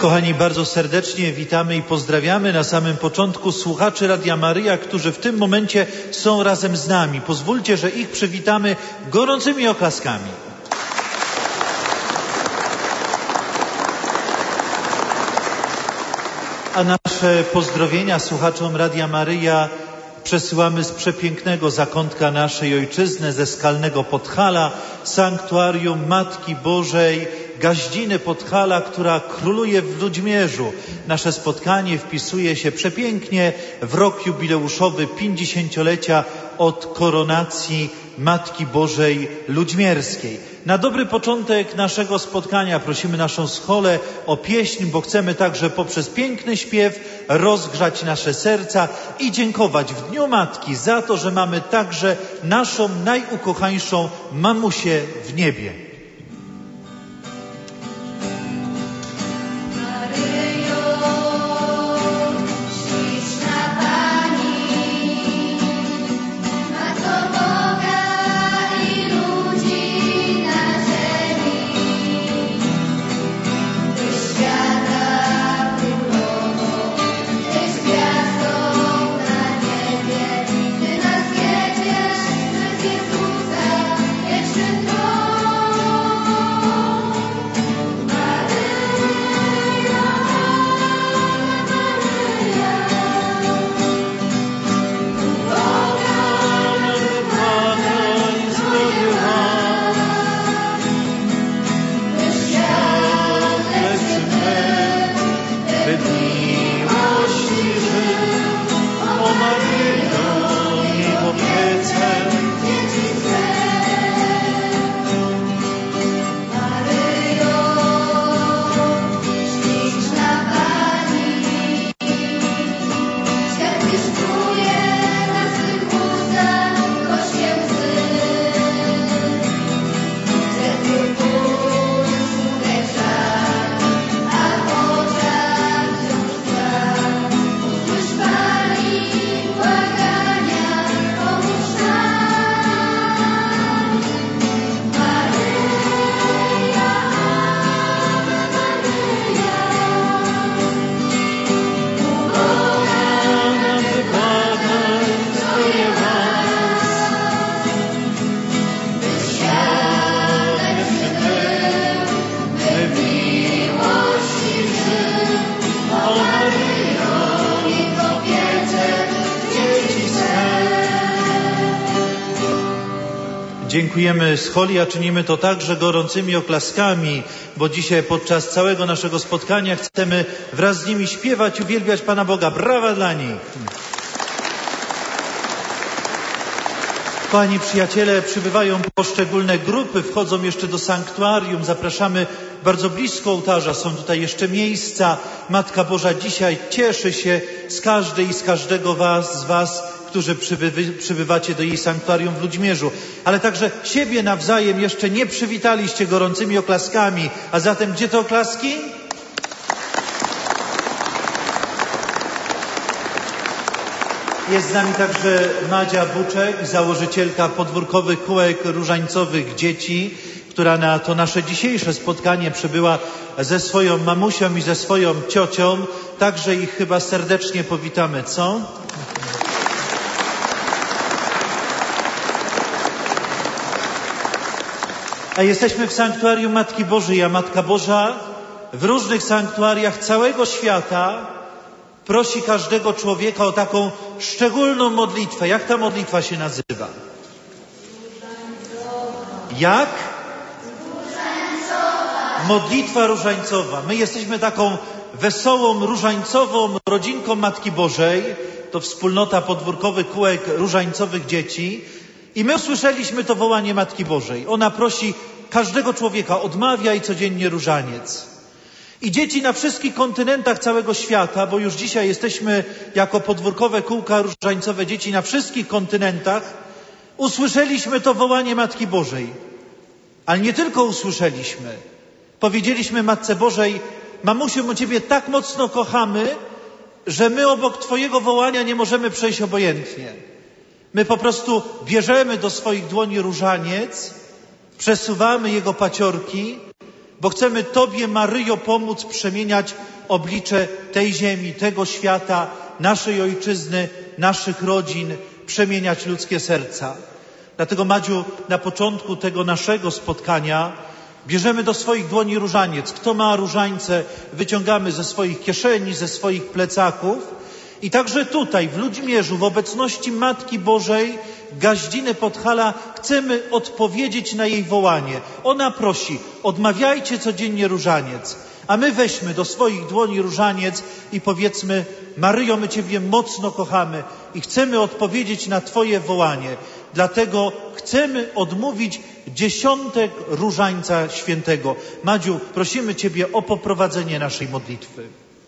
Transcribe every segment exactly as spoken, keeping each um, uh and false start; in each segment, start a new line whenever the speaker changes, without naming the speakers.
Kochani, bardzo serdecznie witamy i pozdrawiamy na samym początku słuchaczy Radia Maryja, którzy w tym momencie są razem z nami. Pozwólcie, że ich przywitamy gorącymi oklaskami. A nasze pozdrowienia słuchaczom Radia Maryja przesyłamy z przepięknego zakątka naszej ojczyzny, ze skalnego Podhala, sanktuarium Matki Bożej, Gaździny Podhala, która króluje w Ludźmierzu. Nasze spotkanie wpisuje się przepięknie w rok jubileuszowy pięćdziesięciolecia od koronacji Matki Bożej Ludźmierskiej. Na dobry początek naszego spotkania prosimy naszą scholę o pieśń, bo chcemy także poprzez piękny śpiew rozgrzać nasze serca i dziękować w Dniu Matki za to, że mamy także naszą najukochańszą mamusię w niebie. Dziękujemy scholi, a czynimy to także gorącymi oklaskami, bo dzisiaj podczas całego naszego spotkania chcemy wraz z nimi śpiewać i uwielbiać Pana Boga. Brawa dla nich! Kochani przyjaciele, przybywają poszczególne grupy, wchodzą jeszcze do sanktuarium, zapraszamy bardzo blisko ołtarza, są tutaj jeszcze miejsca. Matka Boża dzisiaj cieszy się z każdej i z każdego was, z was, którzy przybywy, przybywacie do jej sanktuarium w Ludźmierzu, ale także siebie nawzajem jeszcze nie przywitaliście gorącymi oklaskami. A zatem gdzie te oklaski? Jest z nami także Madzia Buczek, założycielka podwórkowych kółek różańcowych dzieci, która na to nasze dzisiejsze spotkanie przybyła ze swoją mamusią i ze swoją ciocią. Także ich chyba serdecznie powitamy, co? A jesteśmy w sanktuarium Matki Bożej, a Matka Boża w różnych sanktuariach całego świata prosi każdego człowieka o taką szczególną modlitwę. Jak ta modlitwa się nazywa? Jak? Modlitwa różańcowa. My jesteśmy taką wesołą, różańcową rodzinką Matki Bożej. To wspólnota podwórkowych kółek różańcowych dzieci. I my usłyszeliśmy to wołanie Matki Bożej. Ona prosi każdego człowieka, odmawiaj codziennie różaniec. I dzieci na wszystkich kontynentach całego świata, bo już dzisiaj jesteśmy jako podwórkowe kółka różańcowe dzieci na wszystkich kontynentach, usłyszeliśmy to wołanie Matki Bożej. Ale nie tylko usłyszeliśmy. Powiedzieliśmy Matce Bożej, mamusiu, my Ciebie tak mocno kochamy, że my obok Twojego wołania nie możemy przejść obojętnie. My po prostu bierzemy do swoich dłoni różaniec, przesuwamy jego paciorki bo chcemy Tobie, Maryjo, pomóc przemieniać oblicze tej ziemi, tego świata, naszej ojczyzny, naszych rodzin, przemieniać ludzkie serca. Dlatego, Madziu, na początku tego naszego spotkania bierzemy do swoich dłoni różaniec. Kto ma różańce, wyciągamy ze swoich kieszeni, ze swoich plecaków. I także tutaj, w Ludźmierzu, w obecności Matki Bożej, Gaździny Podhala, chcemy odpowiedzieć na jej wołanie. Ona prosi, odmawiajcie codziennie różaniec. A my weźmy do swoich dłoni różaniec i powiedzmy, Maryjo, my Ciebie mocno kochamy i chcemy odpowiedzieć na Twoje wołanie. Dlatego chcemy odmówić dziesiątek Różańca Świętego. Madziu, prosimy Ciebie o poprowadzenie naszej modlitwy.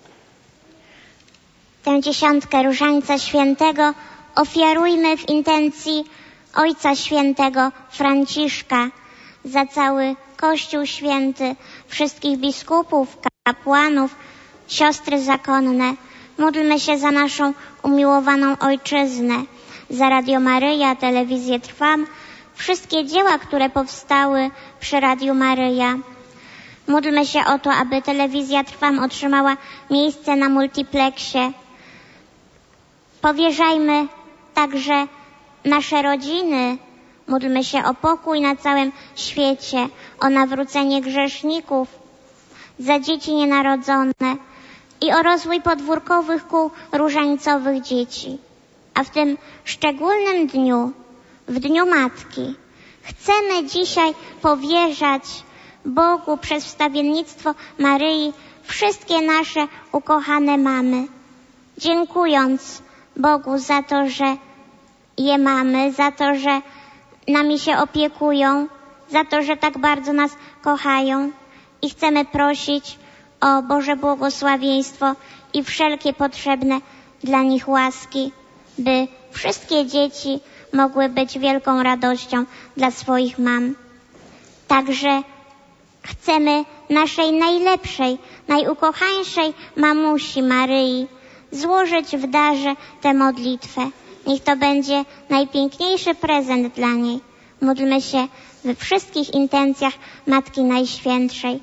Tę dziesiątkę Różańca Świętego ofiarujmy w intencji Ojca Świętego Franciszka, za cały Kościół Święty, wszystkich biskupów, kapłanów, siostry zakonne. Módlmy się za naszą umiłowaną Ojczyznę, za Radio Maryja, Telewizję Trwam, wszystkie dzieła, które powstały przy Radiu Maryja. Módlmy się o to, aby Telewizja Trwam otrzymała miejsce na multiplexie. Powierzajmy także nasze rodziny. Módlmy się o pokój na całym świecie, o nawrócenie grzeszników, za dzieci nienarodzone i o rozwój podwórkowych kół różańcowych dzieci. A w tym szczególnym dniu, w Dniu Matki, chcemy dzisiaj powierzać Bogu przez wstawiennictwo Maryi wszystkie nasze ukochane mamy, dziękując Bogu za to, że je mamy, za to, że nami się opiekują, za to, że tak bardzo nas kochają i chcemy prosić o Boże błogosławieństwo i wszelkie potrzebne dla nich łaski, by wszystkie dzieci mogły być wielką radością dla swoich mam. Także chcemy naszej najlepszej, najukochańszej mamusi Maryi złożyć w darze tę modlitwę. Niech to będzie najpiękniejszy prezent dla niej. Módlmy się we wszystkich intencjach Matki Najświętszej.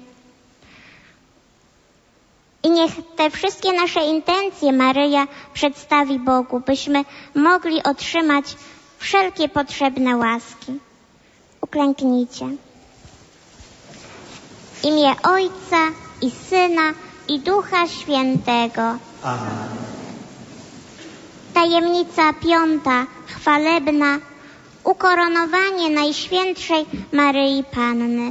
I niech te wszystkie nasze intencje Maryja przedstawi Bogu, byśmy mogli otrzymać wszelkie potrzebne łaski. Uklęknijcie. W imię Ojca i Syna i Ducha Świętego.
Amen.
Tajemnica piąta, chwalebna, ukoronowanie Najświętszej Maryi Panny.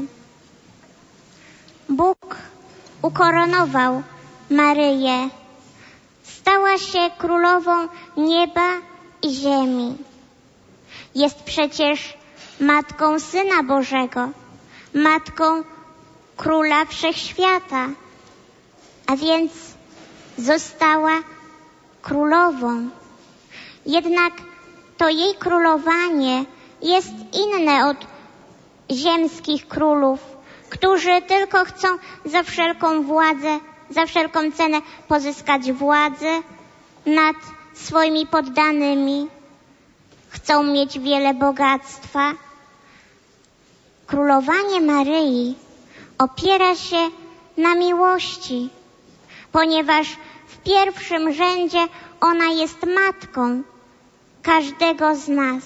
Bóg ukoronował Maryję. Stała się królową nieba i ziemi. Jest przecież matką Syna Bożego, matką Króla Wszechświata, a więc została królową. Jednak to jej królowanie jest inne od ziemskich królów, którzy tylko chcą za wszelką władzę, za wszelką cenę pozyskać władzę nad swoimi poddanymi. Chcą mieć wiele bogactwa. Królowanie Maryi opiera się na miłości, ponieważ w pierwszym rzędzie ona jest matką każdego z nas.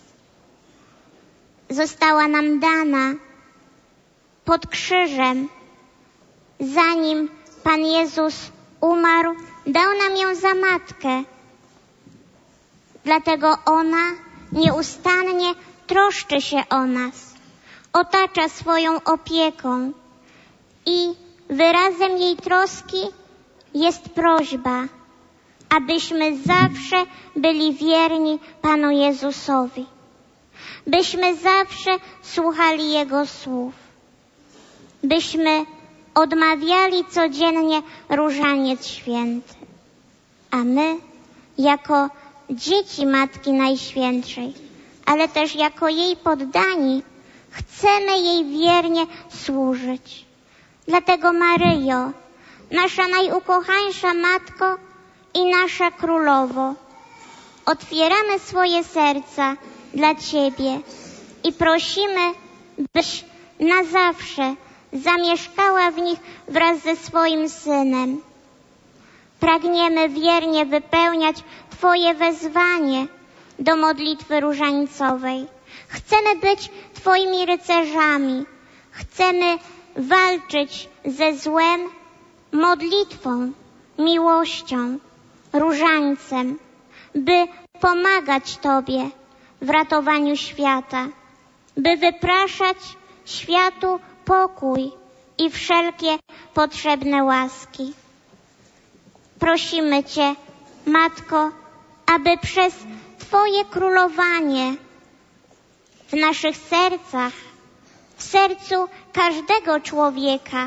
Została nam dana pod krzyżem. Zanim Pan Jezus umarł, dał nam ją za matkę. Dlatego ona nieustannie troszczy się o nas, otacza swoją opieką i wyrazem jej troski jest prośba, abyśmy zawsze byli wierni Panu Jezusowi, byśmy zawsze słuchali Jego słów, byśmy odmawiali codziennie różaniec święty. A my, jako dzieci Matki Najświętszej, ale też jako jej poddani, chcemy jej wiernie służyć. Dlatego, Maryjo, nasza najukochańsza Matko i nasza Królowo, otwieramy swoje serca dla Ciebie i prosimy, byś na zawsze zamieszkała w nich wraz ze swoim Synem. Pragniemy wiernie wypełniać Twoje wezwanie do modlitwy różańcowej. Chcemy być Twoimi rycerzami. Chcemy walczyć ze złem modlitwą, miłością, różańcem, by pomagać Tobie w ratowaniu świata, by wypraszać światu pokój i wszelkie potrzebne łaski. Prosimy Cię, Matko, aby przez Twoje królowanie w naszych sercach, w sercu każdego człowieka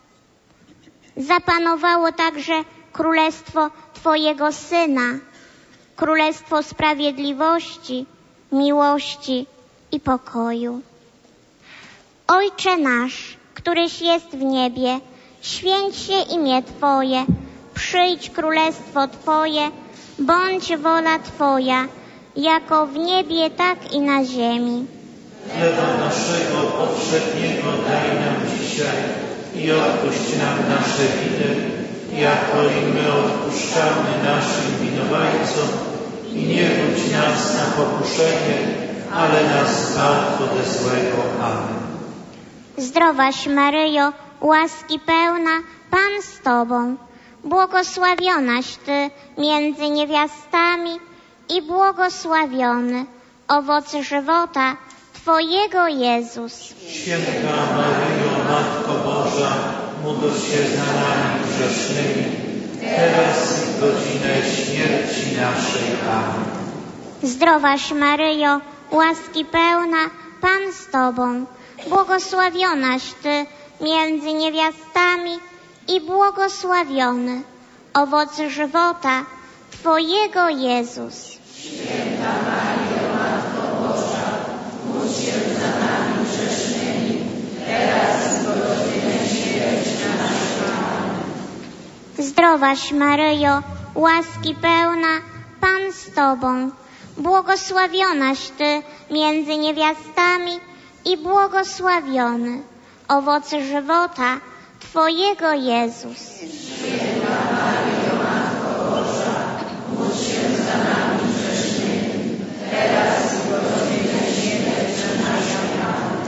zapanowało także królestwo Twojego Syna, królestwo sprawiedliwości, miłości i pokoju. Ojcze nasz, któryś jest w niebie, święć się imię Twoje, przyjdź królestwo Twoje, bądź wola Twoja, jako w niebie, tak i na ziemi.
Chleba naszego powszedniego daj nam dzisiaj i odpuść nam nasze winy, jako i my odpuszczamy naszym winowajcom. I nie wódź nas na pokuszenie, ale nas zbaw ode złego. Amen.
Zdrowaś Maryjo, łaski pełna, Pan z Tobą, błogosławionaś Ty między niewiastami i błogosławiony owoc żywota Twojego Jezus.
Święta Maryjo, Matko Boża, módl się za nami grzesznymi, teraz i w godzinę śmierci naszej. Amen.
Zdrowaś Maryjo, łaski pełna, Pan z Tobą, błogosławionaś Ty między niewiastami i błogosławiony owoc żywota Twojego Jezus.
Święta Maryjo, Matko Boża, módl się za nami grzesznymi, teraz i w godzinę śmierci naszej. Amen.
Zdrowaś Maryjo, łaski pełna, Pan z Tobą, błogosławionaś Ty między niewiastami i błogosławiony owoc żywota Twojego Jezus.
Święta Maryjo, Matko Boża, módl się za nami grzesznymi, teraz i w godzinę śmierci naszej. Amen.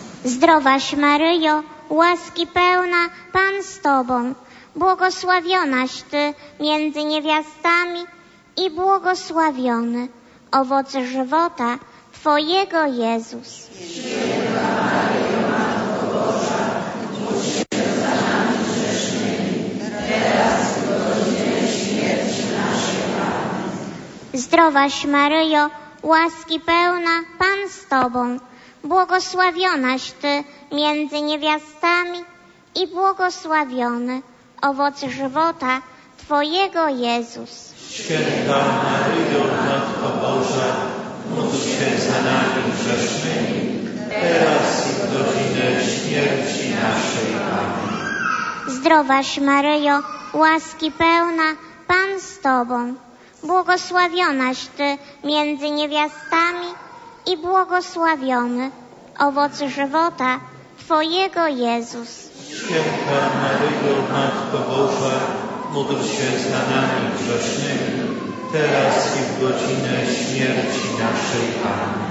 Zdrowaś Maryjo, łaski pełna, Pan z Tobą, błogosławionaś Ty między niewiastami i błogosławiony owoc żywota Twojego Jezus.
Święta Maryjo, Matko Boża, módl się za nami grzesznymi, teraz i w godzinę śmierci naszej. Amen.
Zdrowaś Maryjo, łaski pełna, Pan z Tobą, błogosławionaś Ty między niewiastami i błogosławiony owoc żywota Twojego Jezus.
Święta Maryjo, Matko Boża, módl się za nami grzesznymi, teraz i w godzinę śmierci naszej. Amen.
Zdrowaś Maryjo, łaski pełna, Pan z Tobą, błogosławionaś Ty między niewiastami i błogosławiony owoc żywota Twojego Jezus.
Święta Maryjo, Matko Boża, módl się za nami grzesznymi, teraz i w godzinę śmierci naszej. Amen.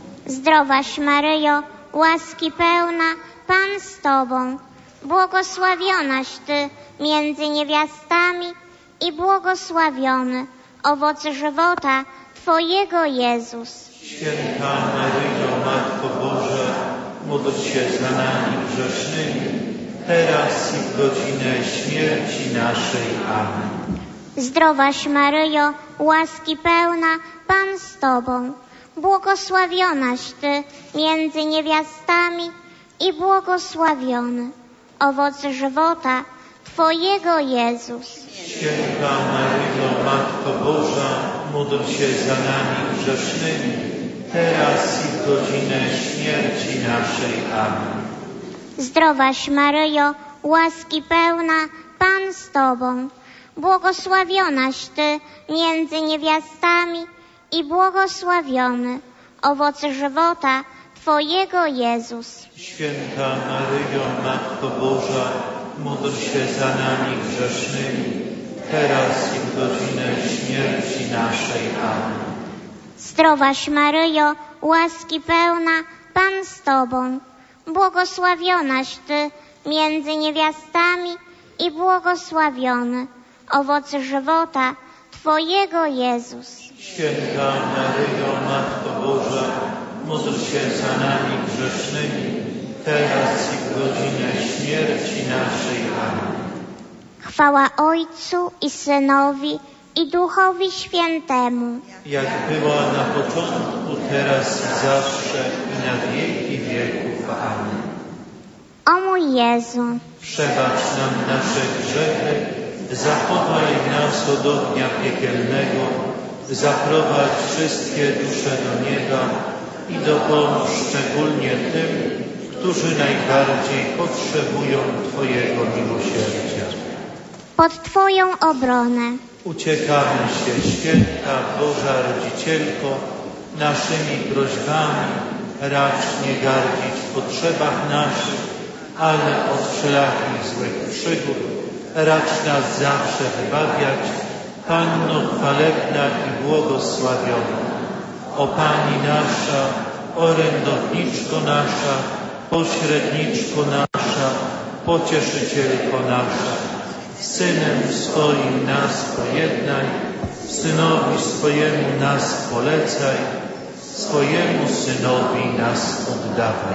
Zdrowaś Maryjo, łaski pełna, Pan z Tobą, błogosławionaś Ty między niewiastami i błogosławiony owoc żywota Twojego Jezus.
Święta Maryjo, Matko Boża, módl się za nami grzesznymi, teraz i w godzinę śmierci naszej. Amen.
Zdrowaś Maryjo, łaski pełna, Pan z Tobą, błogosławionaś Ty między niewiastami i błogosławiony owoc żywota Twojego Jezus.
Święta Maryjo, Matko Boża, módl się za nami grzesznymi, teraz i w godzinę śmierci naszej. Amen.
Zdrowaś Maryjo, łaski pełna, Pan z Tobą, błogosławionaś Ty między niewiastami i błogosławiony owoc żywota Twojego Jezus.
Święta Maryjo, Matko Boża, módl się za nami grzesznymi, teraz i w godzinę śmierci naszej. Amen.
Zdrowaś Maryjo, łaski pełna, Pan z Tobą, błogosławionaś Ty między niewiastami i błogosławiony owoc żywota Twojego Jezus.
Święta Maryjo, Matko Boża, módl się za nami grzesznymi, teraz i w godzinę śmierci naszej. Amen.
Chwała Ojcu i Synowi i Duchowi Świętemu.
Jak była na początku, teraz i zawsze, i na wieki wieków. Amen.
O mój Jezu,
przebacz nam nasze grzechy, zachowaj nas od ognia piekielnego, zaprowadź wszystkie dusze do nieba i dopomóż szczególnie tym, którzy najbardziej potrzebują Twojego miłosierdzia.
pod Twoją obronę
Uciekamy się, święta Boża Rodzicielko, naszymi prośbami, racz nie gardzić w potrzebach naszych, ale od wszelakich złych przygód racz nas zawsze wybawiać, Panno chwalebna i błogosławiona. O Pani nasza, orędowniczko nasza, pośredniczko nasza, pocieszycielko nasza, Synem swoim nas pojednaj, Synowi swojemu nas polecaj, swojemu Synowi nas oddawaj.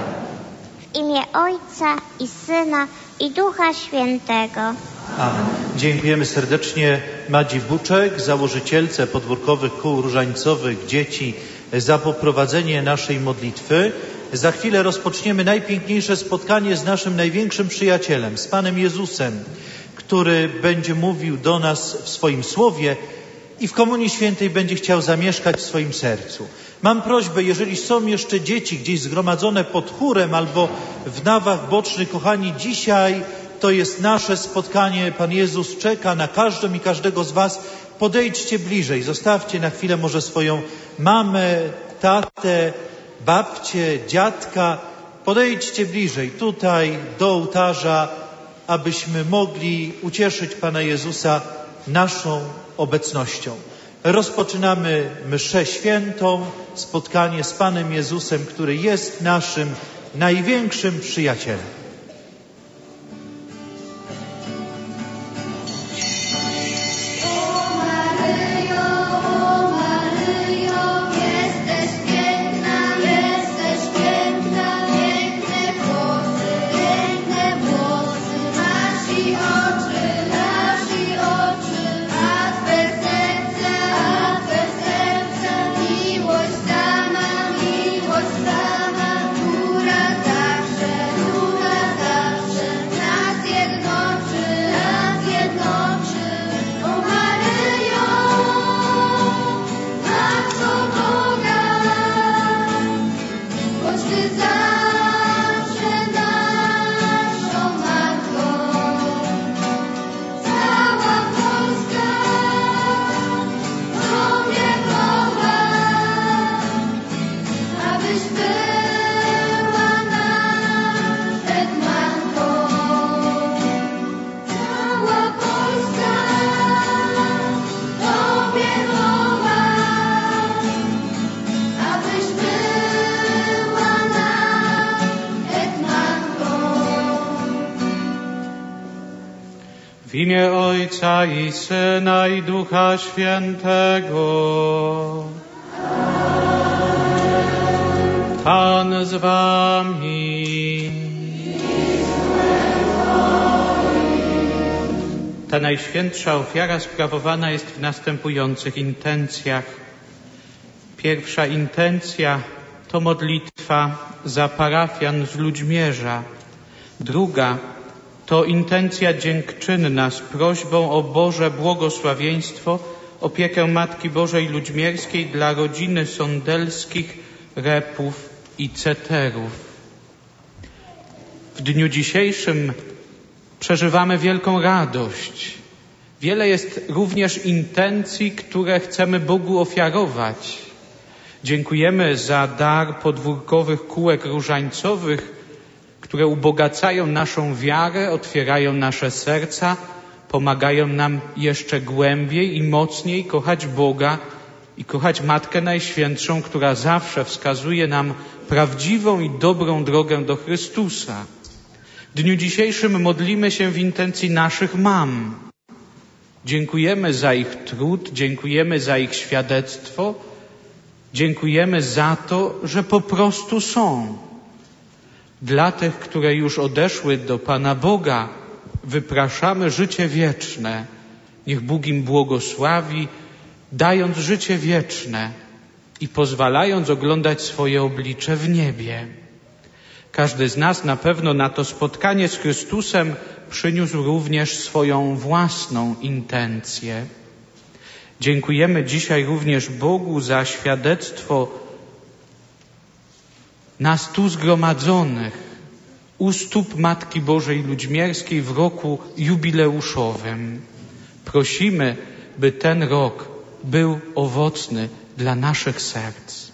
w imię Ojca i Syna i Ducha Świętego.
Amen. Dziękujemy serdecznie Madzi Buczek, założycielce podwórkowych kół różańcowych dzieci, za poprowadzenie naszej modlitwy. Za chwilę rozpoczniemy najpiękniejsze spotkanie z naszym największym przyjacielem, z Panem Jezusem, który będzie mówił do nas w swoim słowie i w Komunii Świętej będzie chciał zamieszkać w swoim sercu. Mam prośbę, jeżeli są jeszcze dzieci gdzieś zgromadzone pod chórem albo w nawach bocznych, kochani, dzisiaj to jest nasze spotkanie. Pan Jezus czeka na każdą i każdego z was. Podejdźcie bliżej, zostawcie na chwilę może swoją mamę, tatę, babcię, dziadka. Podejdźcie bliżej tutaj do ołtarza, abyśmy mogli ucieszyć Pana Jezusa naszą obecnością. Rozpoczynamy mszę świętą, spotkanie z Panem Jezusem, który jest naszym największym przyjacielem.
W imię Ojca i Syna i Ducha Świętego. Pan z wami. Ta najświętsza ofiara sprawowana jest w następujących intencjach. Pierwsza intencja to modlitwa za parafian z Ludźmierza. Druga to intencja dziękczynna z prośbą o Boże błogosławieństwo, opiekę Matki Bożej Ludźmierskiej dla rodziny Sondelskich, Repów i Ceterów. W dniu dzisiejszym przeżywamy wielką radość. Wiele jest również intencji, które chcemy Bogu ofiarować. Dziękujemy za dar podwórkowych kółek różańcowych, które ubogacają naszą wiarę, otwierają nasze serca, pomagają nam jeszcze głębiej i mocniej kochać Boga i kochać Matkę Najświętszą, która zawsze wskazuje nam prawdziwą i dobrą drogę do Chrystusa. W dniu dzisiejszym modlimy się w intencji naszych mam. Dziękujemy za ich trud, dziękujemy za ich świadectwo, dziękujemy za to, że po prostu są. Dla tych, które już odeszły do Pana Boga, wypraszamy życie wieczne. Niech Bóg im błogosławi, dając życie wieczne i pozwalając oglądać swoje oblicze w niebie. Każdy z nas na pewno na to spotkanie z Chrystusem przyniósł również swoją własną intencję. Dziękujemy dzisiaj również Bogu za świadectwo nas tu zgromadzonych u stóp Matki Bożej Ludźmierskiej w roku jubileuszowym. Prosimy, by ten rok był owocny dla naszych serc.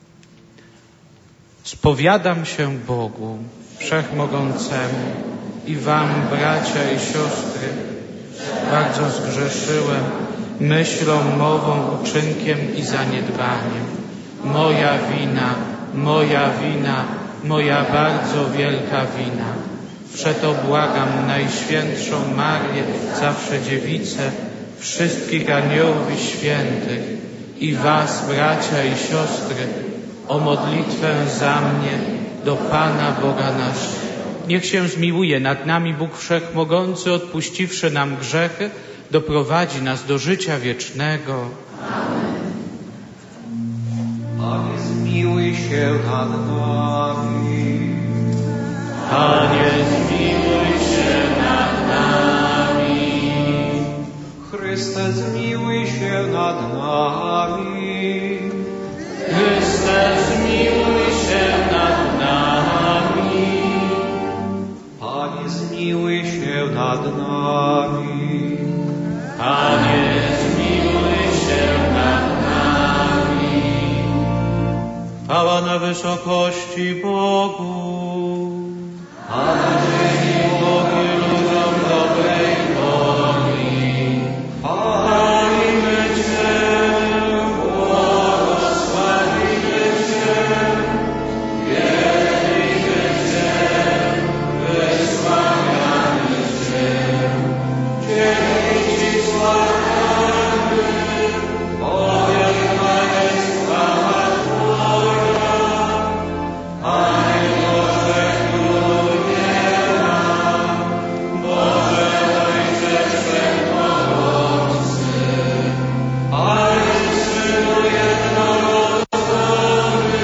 Spowiadam się Bogu Wszechmogącemu i wam, bracia i siostry, bardzo zgrzeszyłem myślą, mową, uczynkiem i zaniedbaniem. Moja wina, moja wina, moja bardzo wielka wina. Przeto błagam Najświętszą Marię, zawsze Dziewicę, wszystkich aniołów i świętych i was, bracia i siostry, o modlitwę za mnie do Pana Boga naszego. Niech się zmiłuje nad nami Bóg Wszechmogący, odpuściwszy nam grzechy, doprowadzi nas do życia wiecznego.
Amen. Panie, zmiłuj się nad nami.
Panie, zmiłuj się nad nami.
Chryste, zmiłuj się nad nami.
Chryste, zmiłuj się nad nami.
Panie, zmiłuj się nad nami.
Panie, zmiłuj się nad nami. Chwała na wysokości Bogu.
Amen.
Bogu ludziom dobrej woli. Chwalimy Cię, błogosławimy Cię, wielbimy Cię, wysławiamy Cię. Dzięki Ci składamy, bowiem jest chwała Twoja. Panie Boże, Królu nieba, Boże Ojcze Wszechmogący, Panie Synu jednorodzony,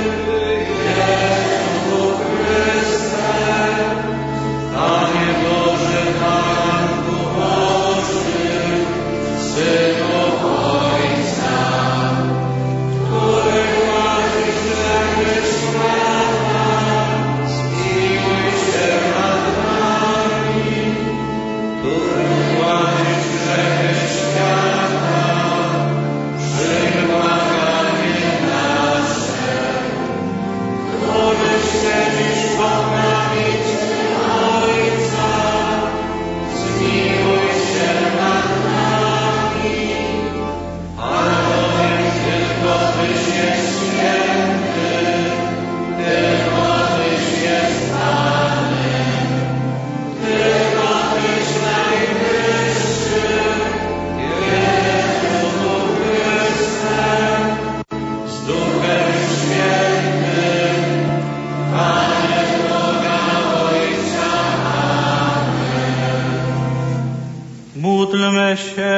Jezu Chryste, Panie Boże, Matko Boży, Synu Ojca, który gładzisz grzechy świata, zmiłuj się nad nami, który gładzisz grzechy świata, przyjm błaganie nasze, który siedzisz po prawicy Ojca, zmiłuj się nad nami, albowiem tylko Tyś jest święty, tylko Tyś jest Panem, tylko Tyś najwyższy, Jezu Chryste, z Duchem Świętym, Panie Boga Ojca. Amen. Módlmy się.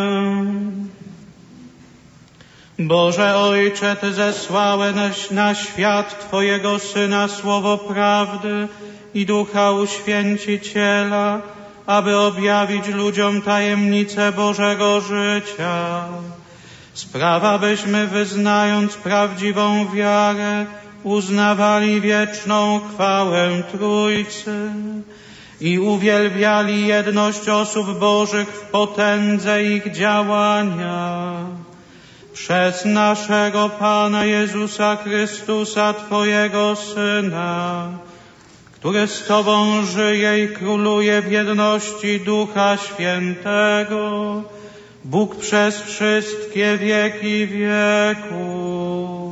Boże Ojcze, Ty zesłałeś na świat Twojego Syna słowo prawdy i Ducha Uświęciciela, aby objawić ludziom tajemnicę Bożego życia. Sprawa, byśmy wyznając prawdziwą wiarę, uznawali wieczną chwałę Trójcy i uwielbiali jedność osób Bożych w potędze ich działania. Przez naszego Pana Jezusa Chrystusa, Twojego Syna, który z Tobą żyje i króluje w jedności Ducha Świętego, Bóg przez wszystkie wieki wieków.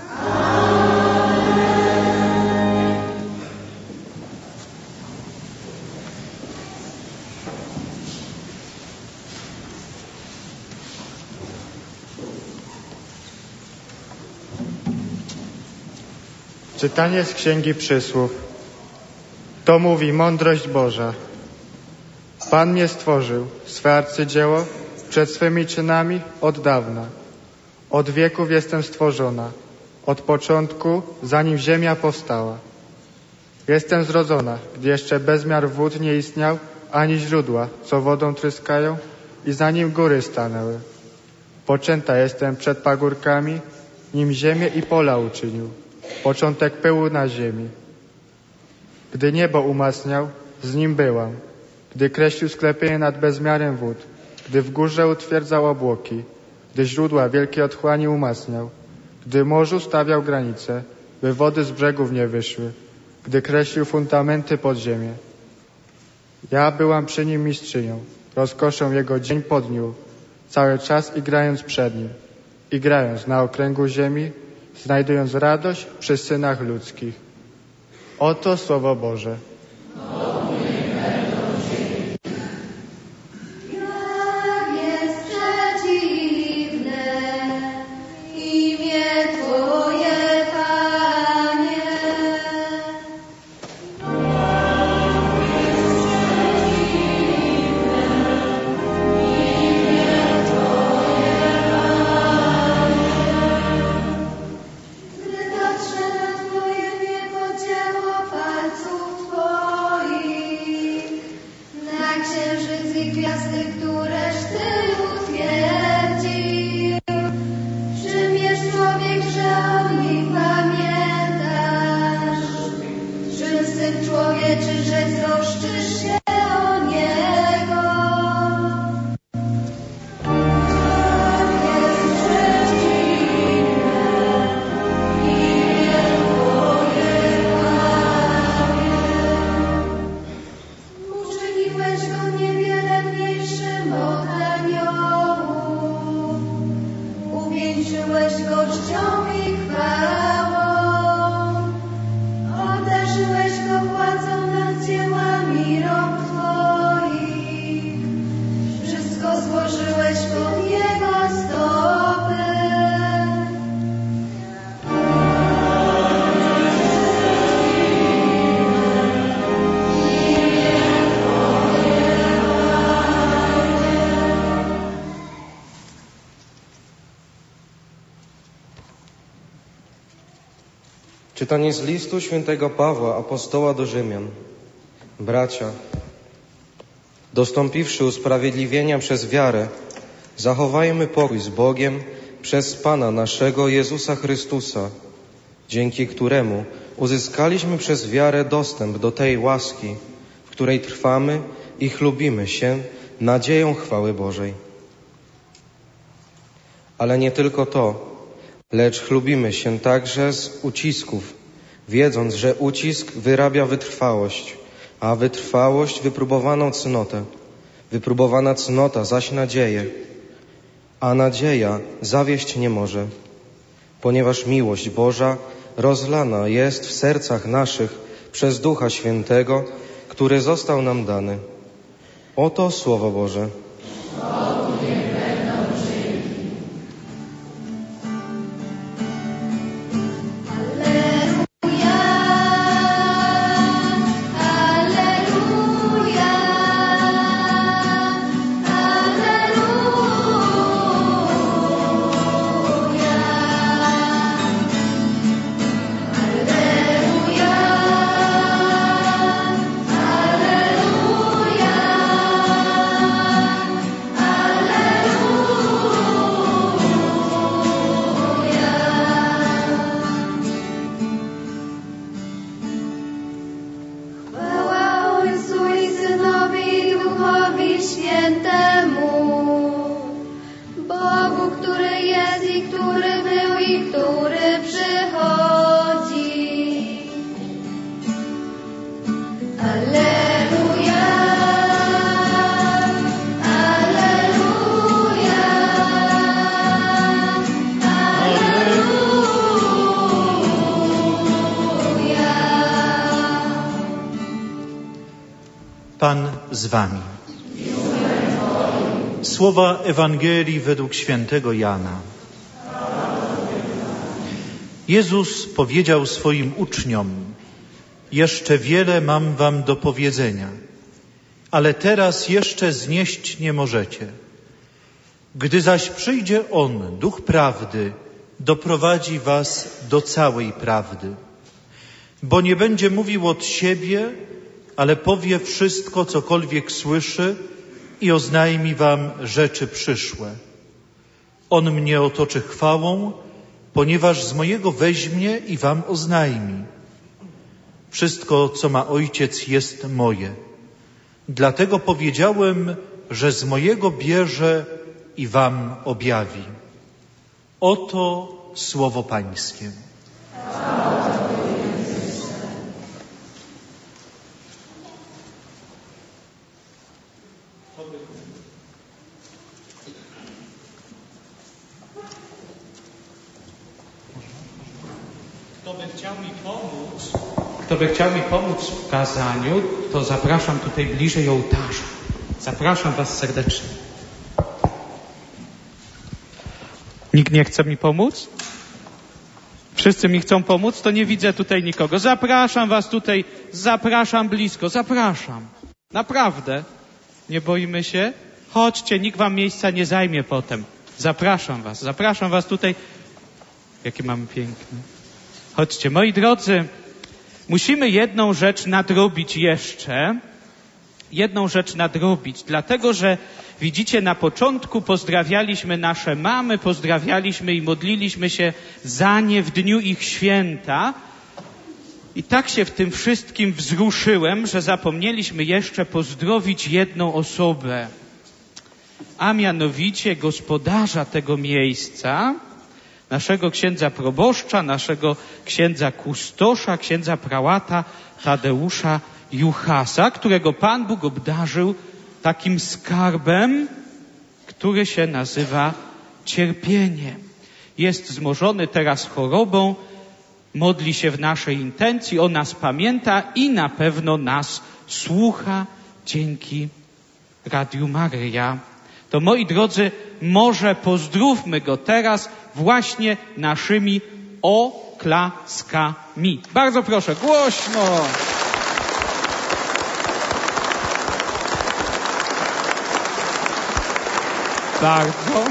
Czytanie z Księgi Przysłów. To mówi mądrość Boża. Pan mnie stworzył, swe arcydzieło, przed swymi czynami od dawna. Od wieków jestem stworzona, od początku, zanim ziemia powstała. Jestem zrodzona, gdy jeszcze bezmiar wód nie istniał, ani źródła, co wodą tryskają, i zanim góry stanęły. Poczęta jestem przed pagórkami, nim ziemię i pola uczynił, początek pyłu na ziemi. Gdy niebo umacniał, z nim byłam, gdy kreślił sklepienie nad bezmiarem wód, gdy w górze utwierdzał obłoki, gdy źródła wielkie otchłani umacniał, gdy morzu stawiał granice, by wody z brzegów nie wyszły, gdy kreślił fundamenty pod ziemię. Ja byłam przy nim mistrzynią, rozkoszą jego dzień po dniu, cały czas igrając przed nim, igrając na okręgu ziemi, znajdując radość przy synach ludzkich. Oto Słowo Boże.
Czytanie z listu świętego Pawła, apostoła do Rzymian. Bracia, dostąpiwszy usprawiedliwienia przez wiarę, zachowajmy pokój z Bogiem przez Pana naszego Jezusa Chrystusa, dzięki któremu uzyskaliśmy przez wiarę dostęp do tej łaski, w której trwamy i chlubimy się nadzieją chwały Bożej. Ale nie tylko to, lecz chlubimy się także z ucisków, wiedząc, że ucisk wyrabia wytrwałość, a wytrwałość wypróbowaną cnotę, wypróbowana cnota zaś nadzieję, a nadzieja zawieść nie może, ponieważ miłość Boża rozlana jest w sercach naszych przez Ducha Świętego, który został nam dany. Oto Słowo Boże.
Alleluja.
z wami. Słowa Ewangelii według świętego Jana. Jezus powiedział swoim uczniom: jeszcze wiele mam wam do powiedzenia, ale teraz jeszcze znieść nie możecie. Gdy zaś przyjdzie On, Duch Prawdy, doprowadzi was do całej prawdy. Bo nie będzie mówił od siebie, ale powie wszystko, cokolwiek słyszy i oznajmi wam rzeczy przyszłe. On mnie otoczy chwałą, ponieważ z mojego weźmie i wam oznajmi. Wszystko, co ma Ojciec, jest moje. Dlatego powiedziałem, że z mojego bierze i wam objawi. Oto słowo Pańskie.
Kto by chciał mi pomóc, kto by chciał mi pomóc w kazaniu, to zapraszam tutaj bliżej ołtarza. Zapraszam was serdecznie. Nikt nie chce mi pomóc? Wszyscy mi chcą pomóc, to nie widzę tutaj nikogo. Zapraszam was tutaj, zapraszam blisko, zapraszam. Naprawdę. Nie boimy się? Chodźcie, nikt wam miejsca nie zajmie potem. Zapraszam was, zapraszam was tutaj. Jakie mamy piękne. Chodźcie, moi drodzy, musimy jedną rzecz nadrobić jeszcze. Jedną rzecz nadrobić, dlatego że widzicie, na początku pozdrawialiśmy nasze mamy, pozdrawialiśmy i modliliśmy się za nie w dniu ich święta. I tak się w tym wszystkim wzruszyłem, że zapomnieliśmy jeszcze pozdrowić jedną osobę, a mianowicie gospodarza tego miejsca, naszego księdza proboszcza, naszego księdza kustosza, księdza prałata Tadeusza Juchasa, którego Pan Bóg obdarzył takim skarbem, który się nazywa cierpienie. Jest zmożony teraz chorobą, modli się w naszej intencji, o nas pamięta i na pewno nas słucha dzięki Radiu Maryja. To moi drodzy, może pozdrówmy go teraz właśnie naszymi oklaskami. Bardzo proszę, głośno! Bardzo,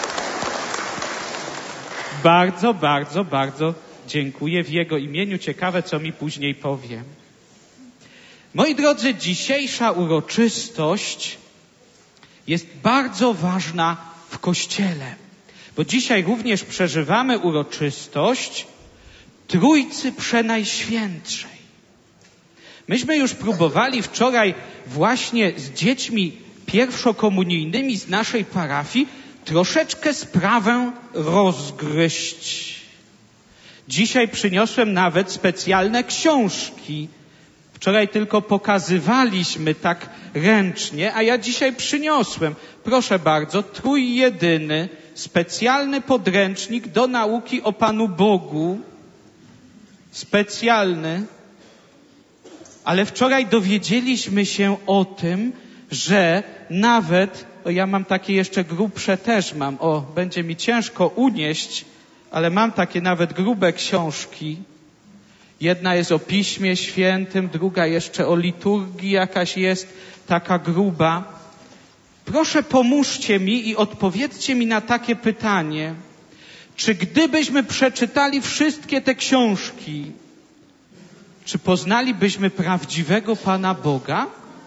bardzo, bardzo, bardzo dziękuję w jego imieniu. Ciekawe, co mi później powie. Moi drodzy, dzisiejsza uroczystość jest bardzo ważna w Kościele, bo dzisiaj również przeżywamy uroczystość Trójcy Przenajświętszej. Myśmy już próbowali wczoraj właśnie z dziećmi pierwszokomunijnymi z naszej parafii troszeczkę sprawę rozgryźć. Dzisiaj przyniosłem nawet specjalne książki. Wczoraj tylko pokazywaliśmy tak ręcznie, a ja dzisiaj przyniosłem. Proszę bardzo, trójjedyny, specjalny podręcznik do nauki o Panu Bogu. Specjalny. Ale wczoraj dowiedzieliśmy się o tym, że nawet, o ja mam takie jeszcze grubsze też mam, o będzie mi ciężko unieść, ale mam takie nawet grube książki. Jedna jest o Piśmie Świętym, druga jeszcze o liturgii jakaś jest, taka gruba. Proszę pomóżcie mi i odpowiedzcie mi na takie pytanie. Czy gdybyśmy przeczytali wszystkie te książki, czy poznalibyśmy prawdziwego Pana Boga?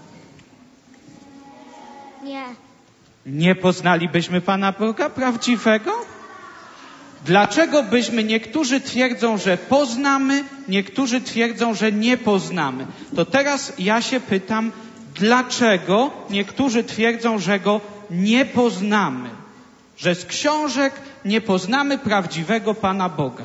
Nie.
Nie poznalibyśmy Pana Boga prawdziwego? Dlaczego byśmy, niektórzy twierdzą, że poznamy, niektórzy twierdzą, że nie poznamy. To teraz ja się pytam, dlaczego niektórzy twierdzą, że Go nie poznamy? Że z książek nie poznamy prawdziwego Pana Boga.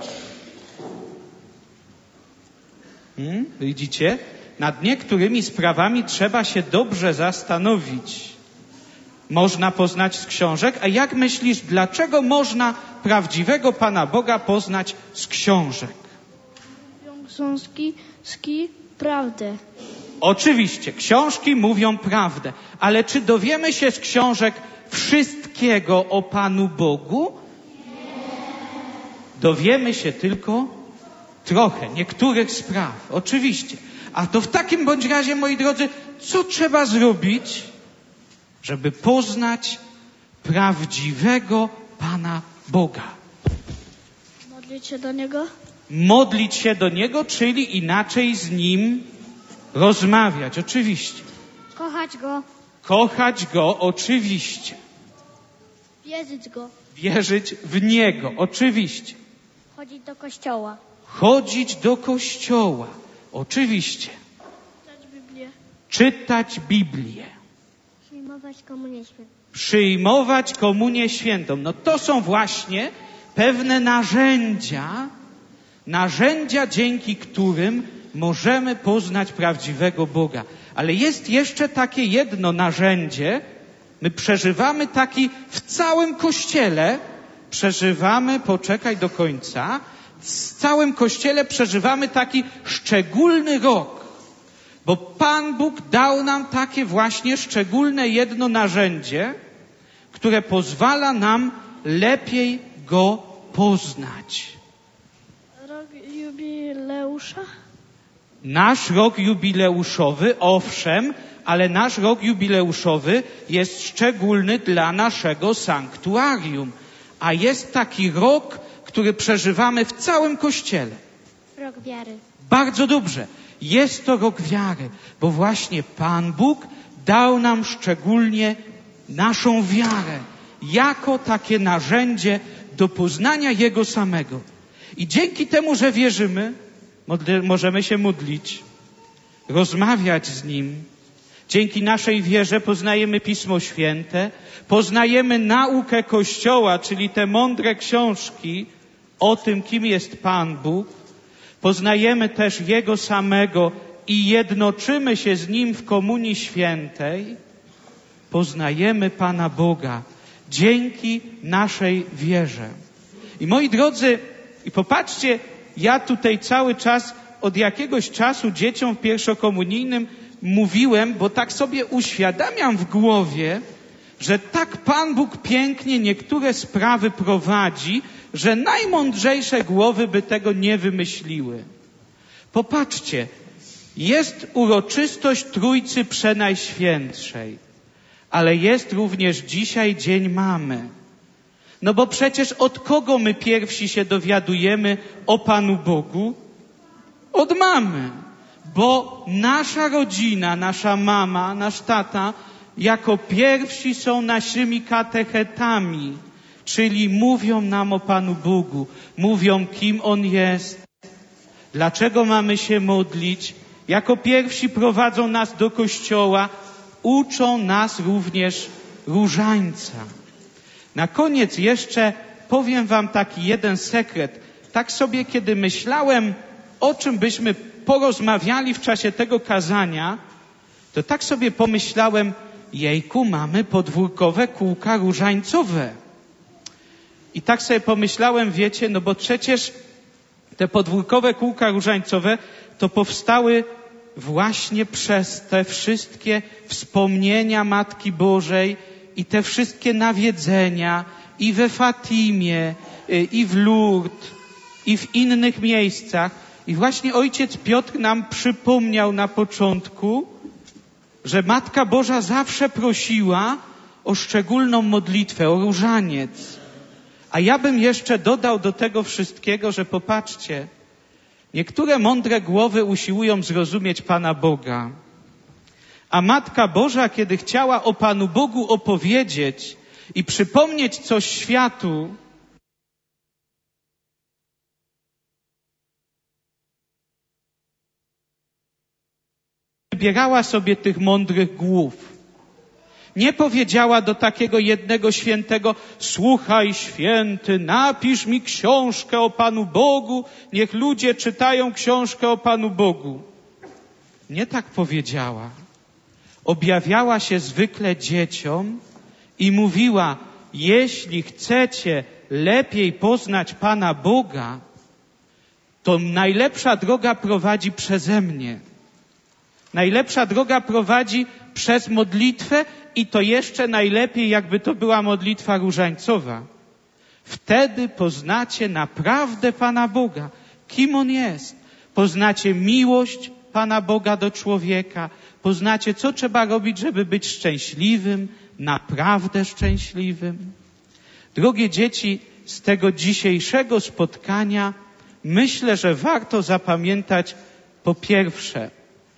Hmm? Widzicie? Nad niektórymi sprawami trzeba się dobrze zastanowić. Można poznać z książek, a jak myślisz, dlaczego można prawdziwego Pana Boga poznać z książek?
Książki, ski, prawdę.
Oczywiście, książki mówią prawdę, ale czy dowiemy się z książek wszystkiego o Panu Bogu? Dowiemy się tylko trochę, niektórych spraw, oczywiście. A to w takim bądź razie, moi drodzy, co trzeba zrobić, żeby poznać prawdziwego Pana Boga?
Modlić się do Niego?
Modlić się do Niego, czyli inaczej z Nim rozmawiać, oczywiście.
Kochać Go.
Kochać Go, oczywiście.
Wierzyć Go.
Wierzyć w Niego, oczywiście.
Chodzić do kościoła.
Chodzić do kościoła, oczywiście.
Czytać Biblię.
Czytać Biblię.
Przyjmować komunię świętą.
Przyjmować komunię świętą. No to są właśnie pewne narzędzia, narzędzia, dzięki którym możemy poznać prawdziwego Boga. Ale jest jeszcze takie jedno narzędzie. My przeżywamy taki w całym Kościele, przeżywamy, poczekaj do końca, w całym Kościele przeżywamy taki szczególny rok. Bo Pan Bóg dał nam takie właśnie szczególne jedno narzędzie, które pozwala nam lepiej Go poznać.
Rok jubileusza?
Nasz rok jubileuszowy, owszem, ale nasz rok jubileuszowy jest szczególny dla naszego sanktuarium. A jest taki rok, który przeżywamy w całym Kościele.
Rok wiary.
Bardzo dobrze. Jest to rok wiary, bo właśnie Pan Bóg dał nam szczególnie naszą wiarę jako takie narzędzie do poznania Jego samego. I dzięki temu, że wierzymy, możemy się modlić, rozmawiać z Nim. Dzięki naszej wierze poznajemy Pismo Święte, poznajemy naukę Kościoła, czyli te mądre książki o tym, kim jest Pan Bóg. Poznajemy też Jego samego i jednoczymy się z Nim w komunii świętej. Poznajemy Pana Boga dzięki naszej wierze. I moi drodzy, i popatrzcie, ja tutaj cały czas, od jakiegoś czasu dzieciom w pierwszokomunijnym mówiłem, bo tak sobie uświadamiam w głowie, że tak Pan Bóg pięknie niektóre sprawy prowadzi, że najmądrzejsze głowy by tego nie wymyśliły. Popatrzcie, jest uroczystość Trójcy Przenajświętszej, ale jest również dzisiaj Dzień Mamy. No bo przecież od kogo my pierwsi się dowiadujemy o Panu Bogu? Od mamy. Bo nasza rodzina, nasza mama, nasz tata jako pierwsi są naszymi katechetami, czyli mówią nam o Panu Bogu, mówią, kim On jest, dlaczego mamy się modlić, jako pierwsi prowadzą nas do kościoła, uczą nas również różańca. Na koniec jeszcze powiem wam taki jeden sekret. Tak sobie, kiedy myślałem, o czym byśmy porozmawiali w czasie tego kazania, to tak sobie pomyślałem, jejku, mamy podwórkowe kółka różańcowe. I tak sobie pomyślałem, wiecie, no bo przecież te podwórkowe kółka różańcowe to powstały właśnie przez te wszystkie wspomnienia Matki Bożej i te wszystkie nawiedzenia i we Fatimie, i w Lourdes, i w innych miejscach. I właśnie ojciec Piotr nam przypomniał na początku, że Matka Boża zawsze prosiła o szczególną modlitwę, o różaniec. A ja bym jeszcze dodał do tego wszystkiego, że popatrzcie, niektóre mądre głowy usiłują zrozumieć Pana Boga. A Matka Boża, kiedy chciała o Panu Bogu opowiedzieć i przypomnieć coś światu, wybierała sobie tych mądrych głów. Nie powiedziała do takiego jednego świętego, słuchaj święty, napisz mi książkę o Panu Bogu, niech ludzie czytają książkę o Panu Bogu. Nie tak powiedziała. Objawiała się zwykle dzieciom i mówiła, jeśli chcecie lepiej poznać Pana Boga, to najlepsza droga prowadzi przeze mnie. Najlepsza droga prowadzi przez modlitwę i to jeszcze najlepiej, jakby to była modlitwa różańcowa. Wtedy poznacie naprawdę Pana Boga, kim On jest. Poznacie miłość Pana Boga do człowieka, poznacie, co trzeba robić, żeby być szczęśliwym, naprawdę szczęśliwym. Drogie dzieci, z tego dzisiejszego spotkania myślę, że warto zapamiętać po pierwsze,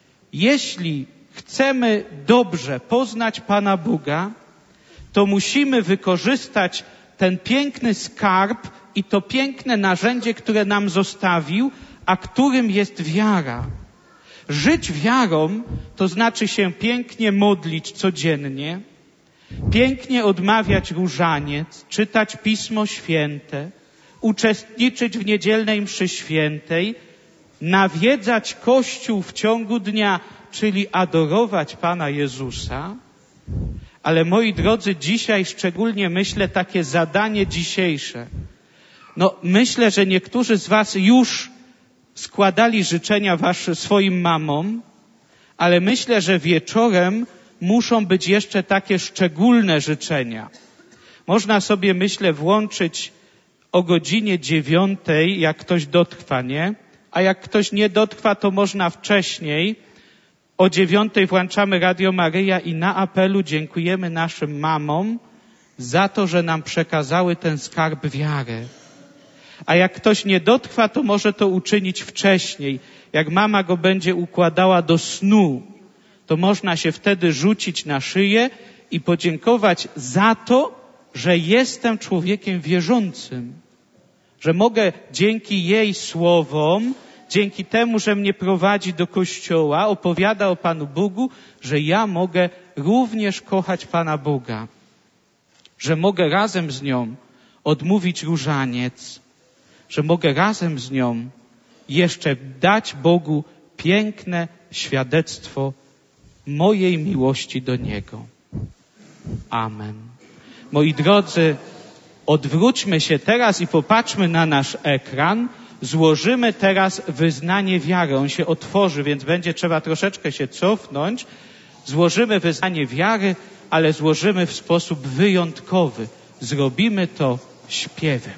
jeśli chcemy dobrze poznać Pana Boga, to musimy wykorzystać ten piękny skarb i to piękne narzędzie, które nam zostawił, a którym jest wiara. Żyć wiarą to znaczy się pięknie modlić codziennie, pięknie odmawiać różaniec, czytać Pismo Święte, uczestniczyć w niedzielnej mszy świętej, nawiedzać Kościół w ciągu dnia, czyli adorować Pana Jezusa. Ale moi drodzy, dzisiaj szczególnie myślę takie zadanie dzisiejsze. No myślę, że niektórzy z was już składali życzenia wasze, swoim mamom, ale myślę, że wieczorem muszą być jeszcze takie szczególne życzenia. Można sobie, myślę, włączyć o godzinie dziewiątej, jak ktoś dotrwa, nie? A jak ktoś nie dotrwa, to można wcześniej. O dziewiątej włączamy Radio Maryja i na apelu dziękujemy naszym mamom za to, że nam przekazały ten skarb wiary. A jak ktoś nie dotrwa, to może to uczynić wcześniej. Jak mama go będzie układała do snu, to można się wtedy rzucić na szyję i podziękować za to, że jestem człowiekiem wierzącym. Że mogę dzięki jej słowom, dzięki temu, że mnie prowadzi do kościoła, opowiada o Panu Bogu, że ja mogę również kochać Pana Boga. Że mogę razem z nią odmówić różaniec, że mogę razem z nią jeszcze dać Bogu piękne świadectwo mojej miłości do Niego. Amen. Moi drodzy, odwróćmy się teraz i popatrzmy na nasz ekran. Złożymy teraz wyznanie wiary. On się otworzy, więc będzie trzeba troszeczkę się cofnąć. Złożymy wyznanie wiary, ale złożymy w sposób wyjątkowy. Zrobimy to śpiewem.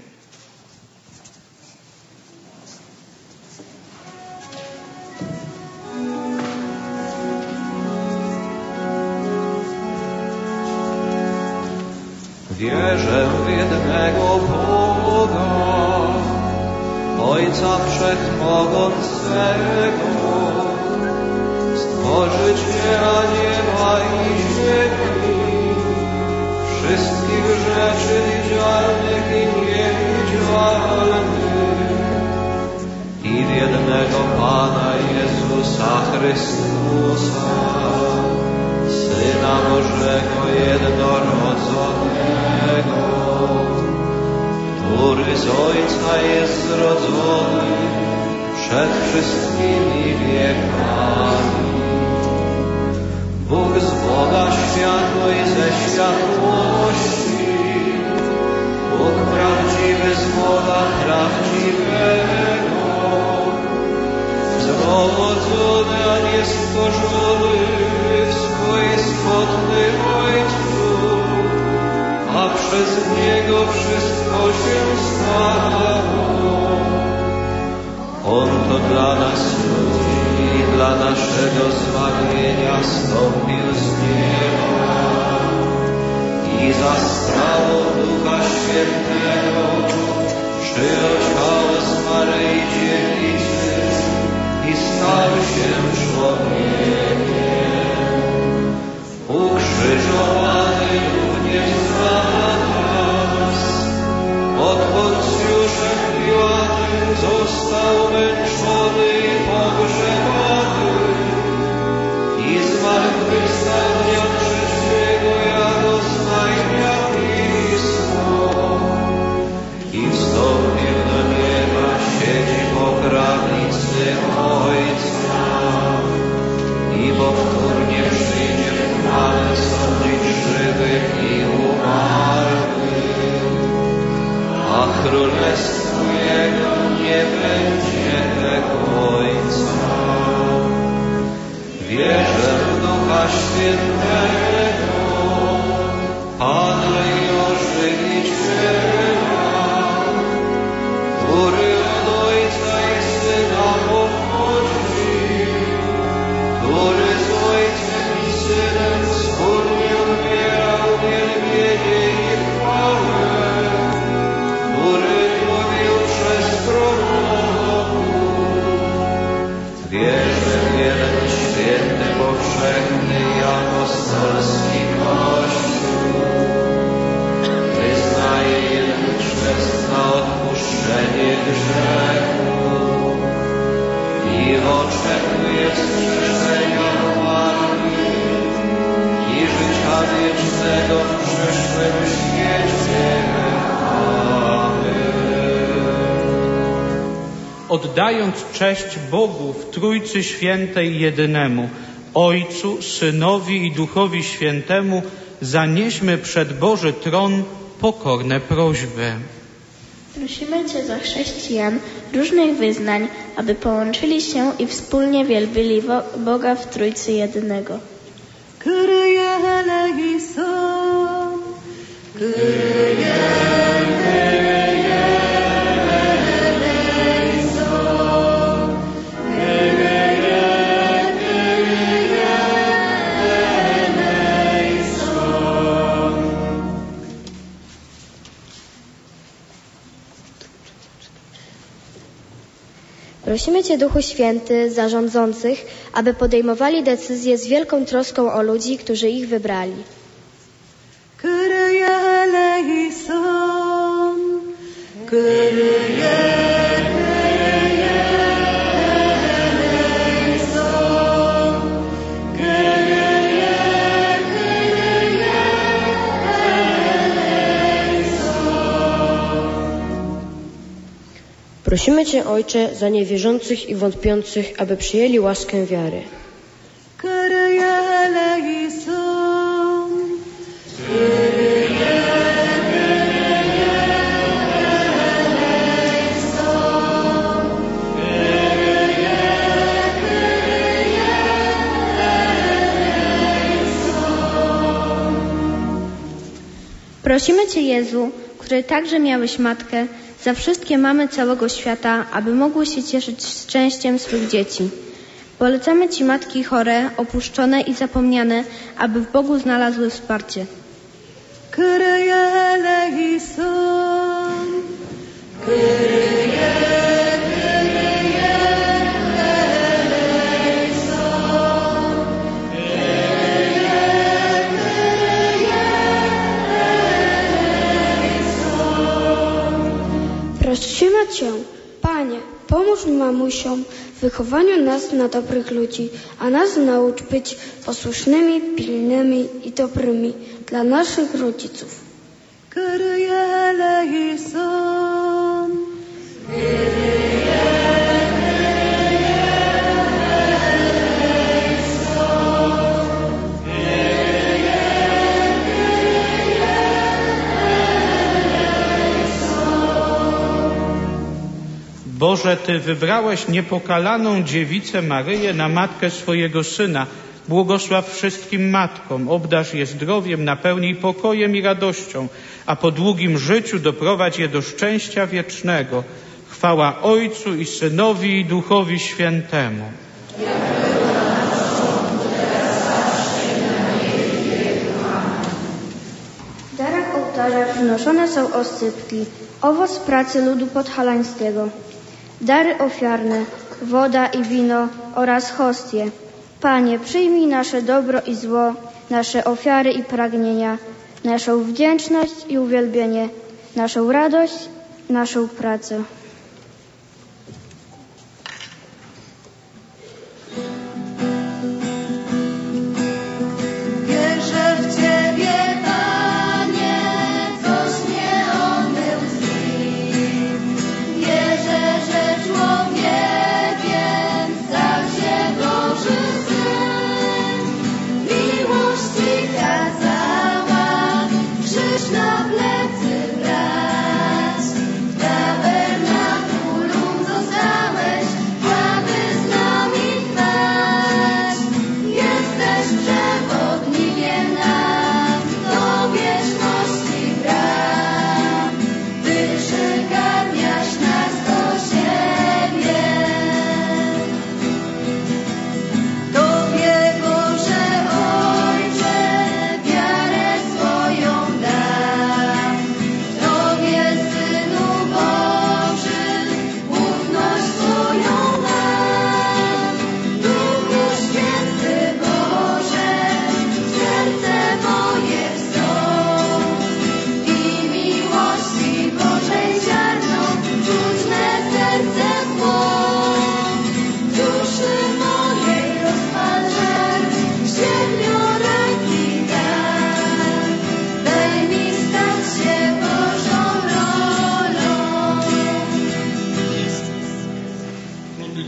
Wierzę w jednego Boga, Ojca Wszechmogącego, Stworzyciela nieba i ziemi, wszystkich rzeczy widzialnych i niewidzialnych, i w jednego Pana Jezusa Chrystusa, Syna Bożego jednorodzonego, który z Ojca jest zrodzony przed wszystkimi wiekami. Bóg z Boga światło i ze światłości, Bóg prawdziwy z Boga prawdziwego, zrodzony, a nie stworzony w swoistotny Ojcu, a przez Niego wszystko się stało. On to dla nas ludzi, dla naszego zbawienia stąpił z nieba i za sprawą Ducha Świętego przyjął ciało z Maryi Dziewicy i stał się człowiekiem. Ukrzyżowany również za nas, pod Poncjuszem Piłatem został męczony i pogrzebany i zmartwychwstał dnia trzeciego, jak oznajmia Pismo, i wstąpił do nieba, siedzi po prawicy Ojca i powtórnie przyjdzie w chwale sądzić Ducha Świętego, Pana i Ożywiciela, który od Ojca i Syna pochodzi, który z Ojcem i Synem wspólnie odbiera uwielbienie i chwałę, który mówił przez proroków. Wierzę w jeden święty, powszechny i apostolski Kościół. Wyznaję jeden chrzest na odpuszczenie grzechów i oczekuję wskrzeszenia zmarłych i życia wiecznego w przyszłym świecie.
Oddając cześć Bogu w Trójcy Świętej jedynemu, Ojcu, Synowi i Duchowi Świętemu, zanieśmy przed Boży tron pokorne prośby.
Prosimy Cię za chrześcijan różnych wyznań, aby połączyli się i wspólnie wielbili Boga w Trójcy jedynego.
Kyrie eleison, Kyrie
Prosimy Cię, Duchu Święty, za rządzących, aby podejmowali decyzje z wielką troską o ludzi, którzy ich wybrali.
Kyrie eleison, Kyrie eleison, Kyrie eleison.
Prosimy Cię, Ojcze, za niewierzących i wątpiących, aby przyjęli łaskę wiary.
Kyrie eleison, Kyrie eleison, Kyrie eleison.
Prosimy Cię, Jezu, który także miałeś matkę, za wszystkie mamy całego świata, aby mogły się cieszyć szczęściem swych dzieci. Polecamy Ci matki chore, opuszczone i zapomniane, aby w Bogu znalazły wsparcie.
Kyrie eleison, Kyrie eleison,
Prosimy Cię, Panie, pomóż mamusiom w wychowaniu nas na dobrych ludzi, a nas naucz być posłusznymi, pilnymi i dobrymi dla naszych rodziców.
Kyrie eleison, Kyrie
Boże, Ty wybrałeś niepokalaną dziewicę Maryję na matkę swojego Syna. Błogosław wszystkim matkom, obdarz je zdrowiem, napełnij pokojem i radością, a po długim życiu doprowadź je do szczęścia wiecznego. Chwała Ojcu i Synowi i Duchowi Świętemu.
W darach ołtarza przynoszone są osypki, owoc pracy ludu podhalańskiego, dary ofiarne, woda i wino oraz hostie. Panie, przyjmij nasze dobro i zło, nasze ofiary i pragnienia, naszą wdzięczność i uwielbienie, naszą radość, naszą pracę.
Wierzę w Ciebie, Panie, coś nie omył z nim. Wierzę, że człowiekiem stał się Boży Syn. Miłości kazała krzyż na plecy brać, tabernakulum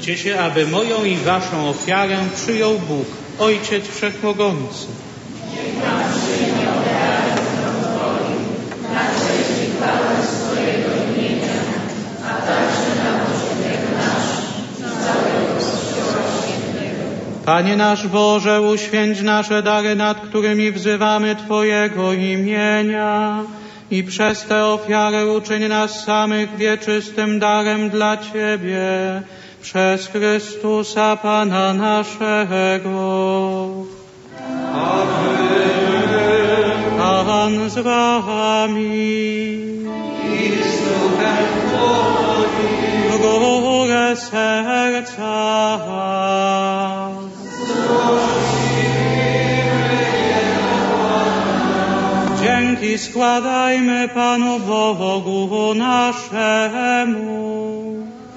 Módlcie się, aby moją i waszą ofiarę przyjął Bóg, Ojciec Wszechmogący.
Niech nam przyjmie ofiarę Twoi, na cześć i chwałę swojego imienia, a także na pożytek nasz i całego Kościoła Świętego.
Panie nasz Boże, uświęć nasze dary, nad którymi wzywamy Twojego imienia, i przez tę ofiarę uczyń nas samych wieczystym darem dla Ciebie, przez Chrystusa Pana naszego. Pan z wami
i z duchem Twoim.
W górę serca dzięki składajmy Panu Bogu naszemu.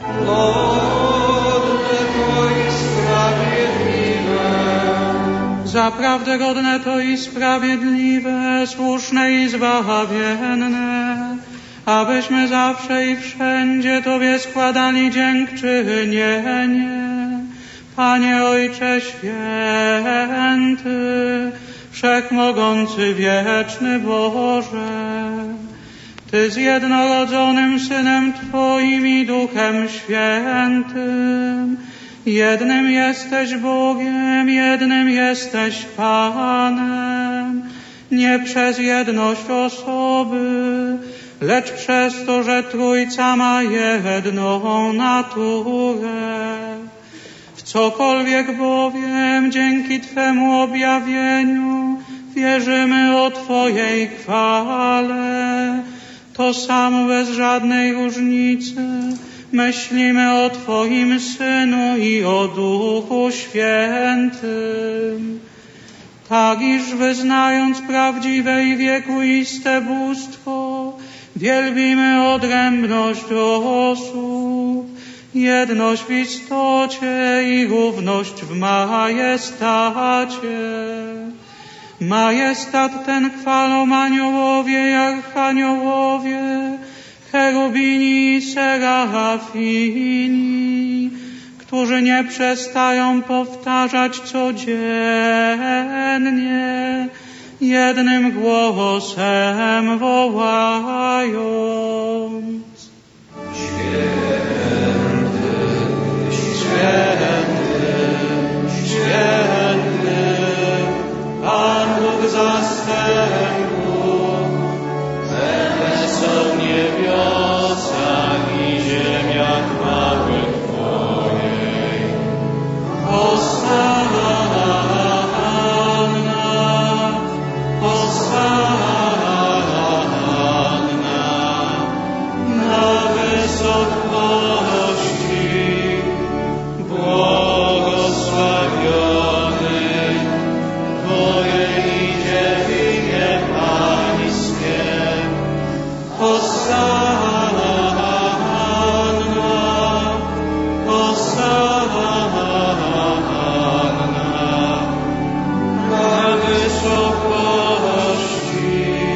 Godne to i sprawiedliwe.
Zaprawdę godne to i sprawiedliwe, słuszne i zbawienne, abyśmy zawsze i wszędzie Tobie składali dziękczynienie. Panie Ojcze Święty, Wszechmogący, wieczny Boże, Ty z jednorodzonym Synem Twoim i Duchem Świętym, jednym jesteś Bogiem, jednym jesteś Panem, nie przez jedność osoby, lecz przez to, że Trójca ma jedną naturę. W cokolwiek bowiem dzięki Twemu objawieniu wierzymy o Twojej chwale, to samo bez żadnej różnicy myślimy o Twoim Synu i o Duchu Świętym. Tak iż wyznając prawdziwe i wiekuiste bóstwo, wielbimy odrębność osób, jedność w istocie i równość w majestacie. Majestat ten chwalą aniołowie i archaniołowie, cherubini i serafini, którzy nie przestają powtarzać codziennie, jednym głosem wołając: Święty, święty, święty, Pan Bóg zastępów, pełne są niebiosa i ziemia chwały Twojej. Hosanna, Hosanna na wysokości, błogosławiony Twoje idzie w imię Pańskie. Hosanna, Hosanna na wysokości.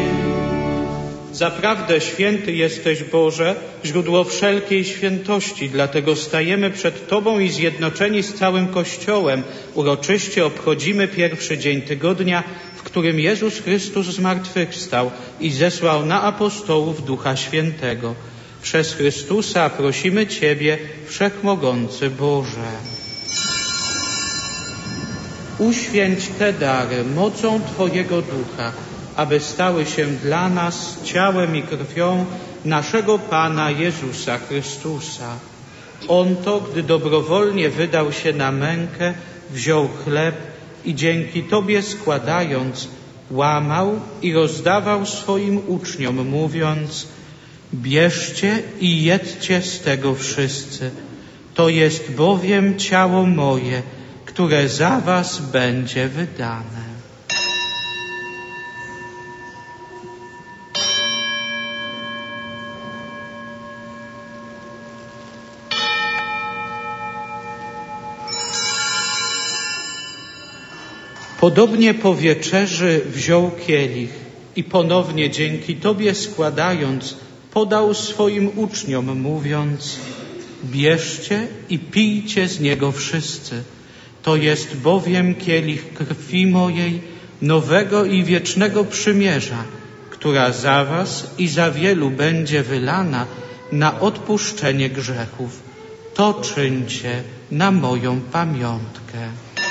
Zaprawdę święty jesteś, Boże, źródło wszelkiej świętości, dlatego stajemy przed Tobą i zjednoczeni z całym Kościołem uroczyście obchodzimy pierwszy dzień tygodnia, w którym Jezus Chrystus zmartwychwstał i zesłał na apostołów Ducha Świętego. Przez Chrystusa prosimy Ciebie, Wszechmogący Boże. Uświęć te dary mocą Twojego Ducha, aby stały się dla nas ciałem i krwią naszego Pana Jezusa Chrystusa. On to, gdy dobrowolnie wydał się na mękę, wziął chleb i dzięki Tobie składając, łamał i rozdawał swoim uczniom, mówiąc: bierzcie i jedzcie z tego wszyscy. To jest bowiem ciało moje, które za was będzie wydane. Podobnie po wieczerzy wziął kielich i ponownie dzięki Tobie składając, podał swoim uczniom, mówiąc: bierzcie i pijcie z niego wszyscy. To jest bowiem kielich krwi mojej, nowego i wiecznego przymierza, która za was i za wielu będzie wylana na odpuszczenie grzechów. To czyńcie na moją pamiątkę.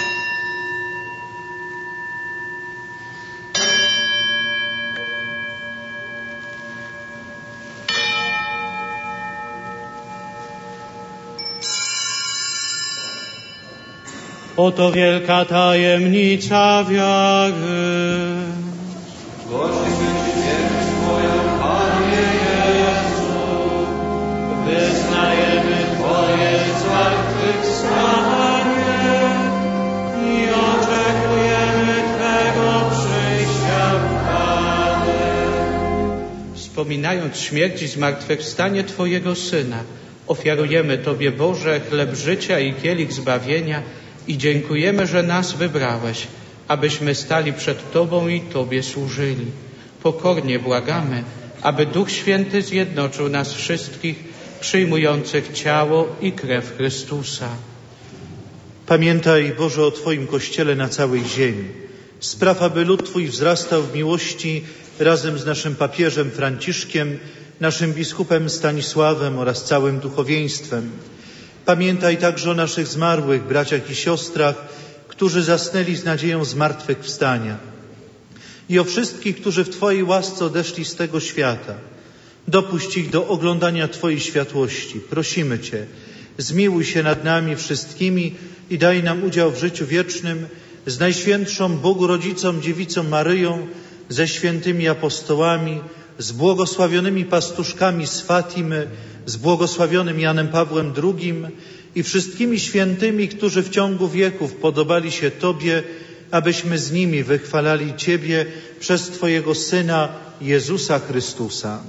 Oto wielka tajemnica wiary.
Głosimy śmierć Twoją, Panie Jezu. Wyznajemy Twoje zmartwychwstanie i oczekujemy Twego przyjścia w chwale.
Wspominając śmierć i zmartwychwstanie Twojego Syna, ofiarujemy Tobie, Boże, chleb życia i kielich zbawienia i dziękujemy, że nas wybrałeś, abyśmy stali przed Tobą i Tobie służyli. Pokornie błagamy, aby Duch Święty zjednoczył nas wszystkich, przyjmujących ciało i krew Chrystusa.
Pamiętaj, Boże, o Twoim Kościele na całej ziemi. Spraw, aby lud Twój wzrastał w miłości razem z naszym papieżem Franciszkiem, naszym biskupem Stanisławem oraz całym duchowieństwem. Pamiętaj także o naszych zmarłych braciach i siostrach, którzy zasnęli z nadzieją zmartwychwstania. I o wszystkich, którzy w Twojej łasce odeszli z tego świata. Dopuść ich do oglądania Twojej światłości. Prosimy Cię, zmiłuj się nad nami wszystkimi i daj nam udział w życiu wiecznym z Najświętszą Bogu Rodzicą Dziewicą Maryją, ze świętymi apostołami, z błogosławionymi pastuszkami z Fatimy, z błogosławionym Janem Pawłem drugim i wszystkimi świętymi, którzy w ciągu wieków podobali się Tobie, abyśmy z nimi wychwalali Ciebie przez Twojego Syna Jezusa Chrystusa.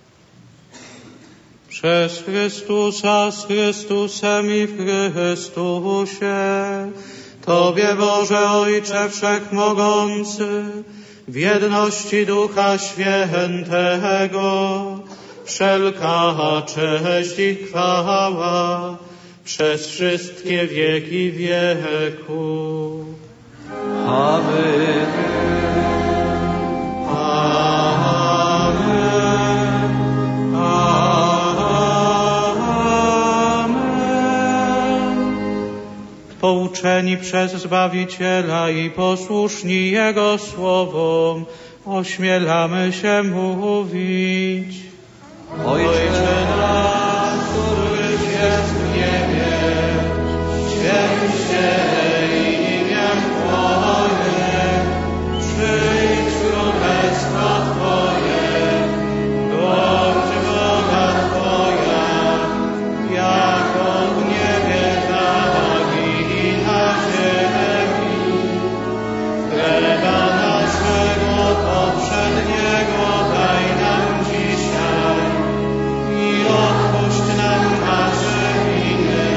Przez Chrystusa, z Chrystusem i w Chrystusie, Tobie, Boże Ojcze Wszechmogący, w jedności Ducha Świętego, wszelka cześć i chwała przez wszystkie wieki wieków.
Amen.
Amen. Amen. Pouczeni przez Zbawiciela i posłuszni Jego słowom, ośmielamy się mówić:
Ojcze nasz, któryś jest w niebie, święć się imię Twoje, przyjdź królestwo Twoje, bądź wola Twoja, jako w niebie, tak i na ziemi. Chleba naszego powszedniego daj nam dzisiaj i odpuść nam nasze winy,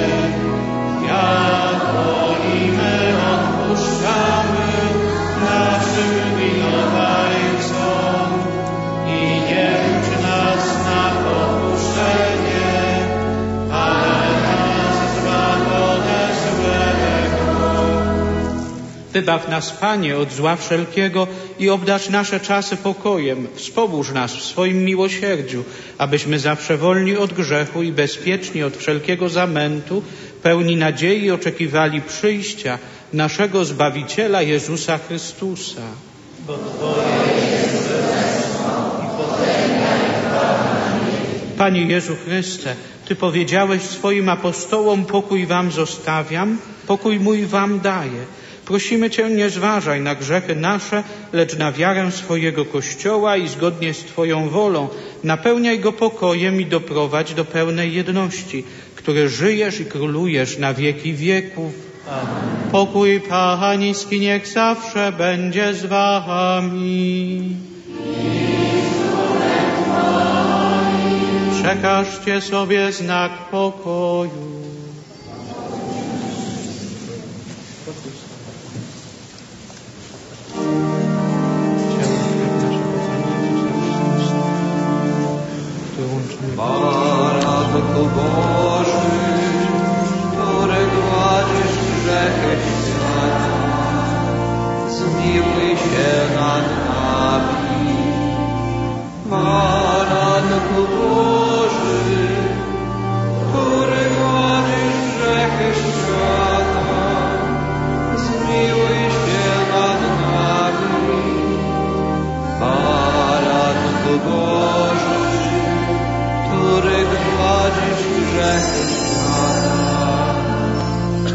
jako i my odpuszczamy naszym winowajcom. I nie wódź nas na pokuszenie, ale nas zbaw ode złego.
Wybaw nas, Panie, od zła wszelkiego i obdarz nasze czasy pokojem. Wspomóż nas w swoim miłosierdziu, abyśmy zawsze wolni od grzechu i bezpieczni od wszelkiego zamętu, pełni nadziei oczekiwali przyjścia naszego Zbawiciela Jezusa Chrystusa.
Bo Twoje jest królestwo i potęga i chwała.
Panie Jezu Chryste, Ty powiedziałeś swoim apostołom: pokój wam zostawiam, pokój mój wam daję. Prosimy Cię, nie zważaj na grzechy nasze, lecz na wiarę swojego Kościoła i zgodnie z Twoją wolą napełniaj go pokojem i doprowadź do pełnej jedności, który żyjesz i królujesz na wieki wieków. Amen. Pokój Pański niech zawsze będzie z wami. Przekażcie sobie znak pokoju.
Baratku Boży,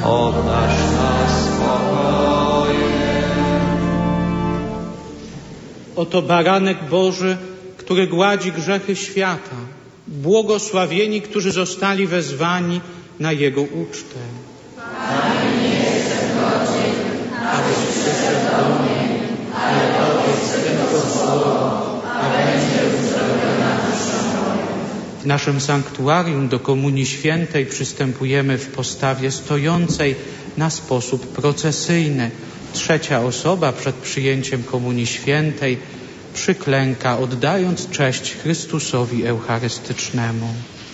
obdarz nas spokojem.
Oto baranek Boży, który gładzi grzechy świata. Błogosławieni, którzy zostali wezwani na Jego ucztę.
Panie, nie jestem godzien, abyś przyszedł do mnie, ale powiedz tylko słowo, a będzie uzdrowiona dusza moja.
W naszym sanktuarium do Komunii Świętej przystępujemy w postawie stojącej na sposób procesyjny. Trzecia osoba przed przyjęciem Komunii Świętej przyklęka, oddając cześć Chrystusowi Eucharystycznemu.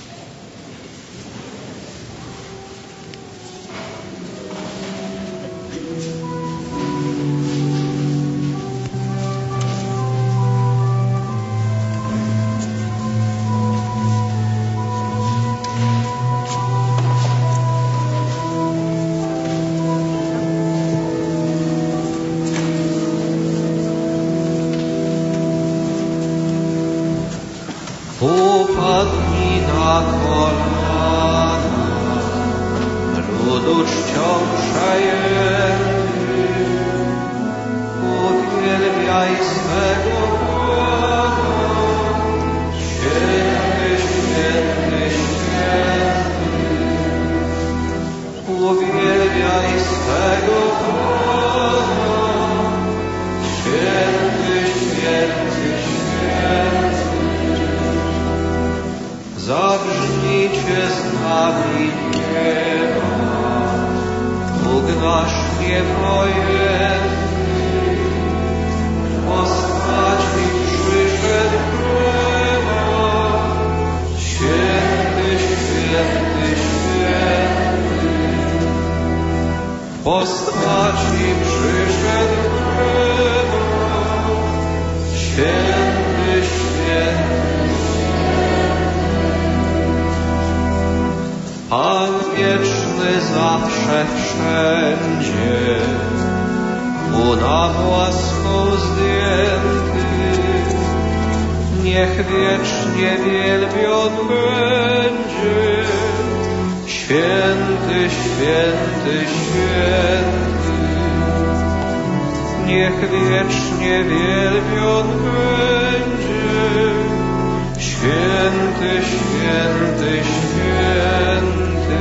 Upadnij na kolana, ludu czcią przejęty, uwielbiaj swego Pana, święty, święty, święty. Uwielbiaj swego Pana, święty, święty, święty. Zabrzmijcie z nami nieba, Bóg nasz niepojęty, postaci przyszedł królem, święty, święty, święty. Postaci przyszedł królem, święty, święty. Pan wieczny zawsze wszędzie, u na własną zdjęty, niech wiecznie wielbion będzie. Święty, święty, święty, niech wiecznie wielbion będzie. Święty, święty, święty.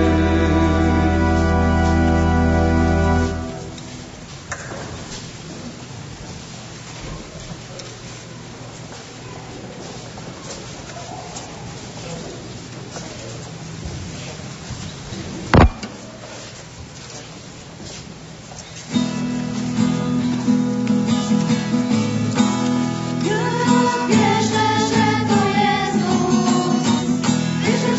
Wierzę, że to Jezus.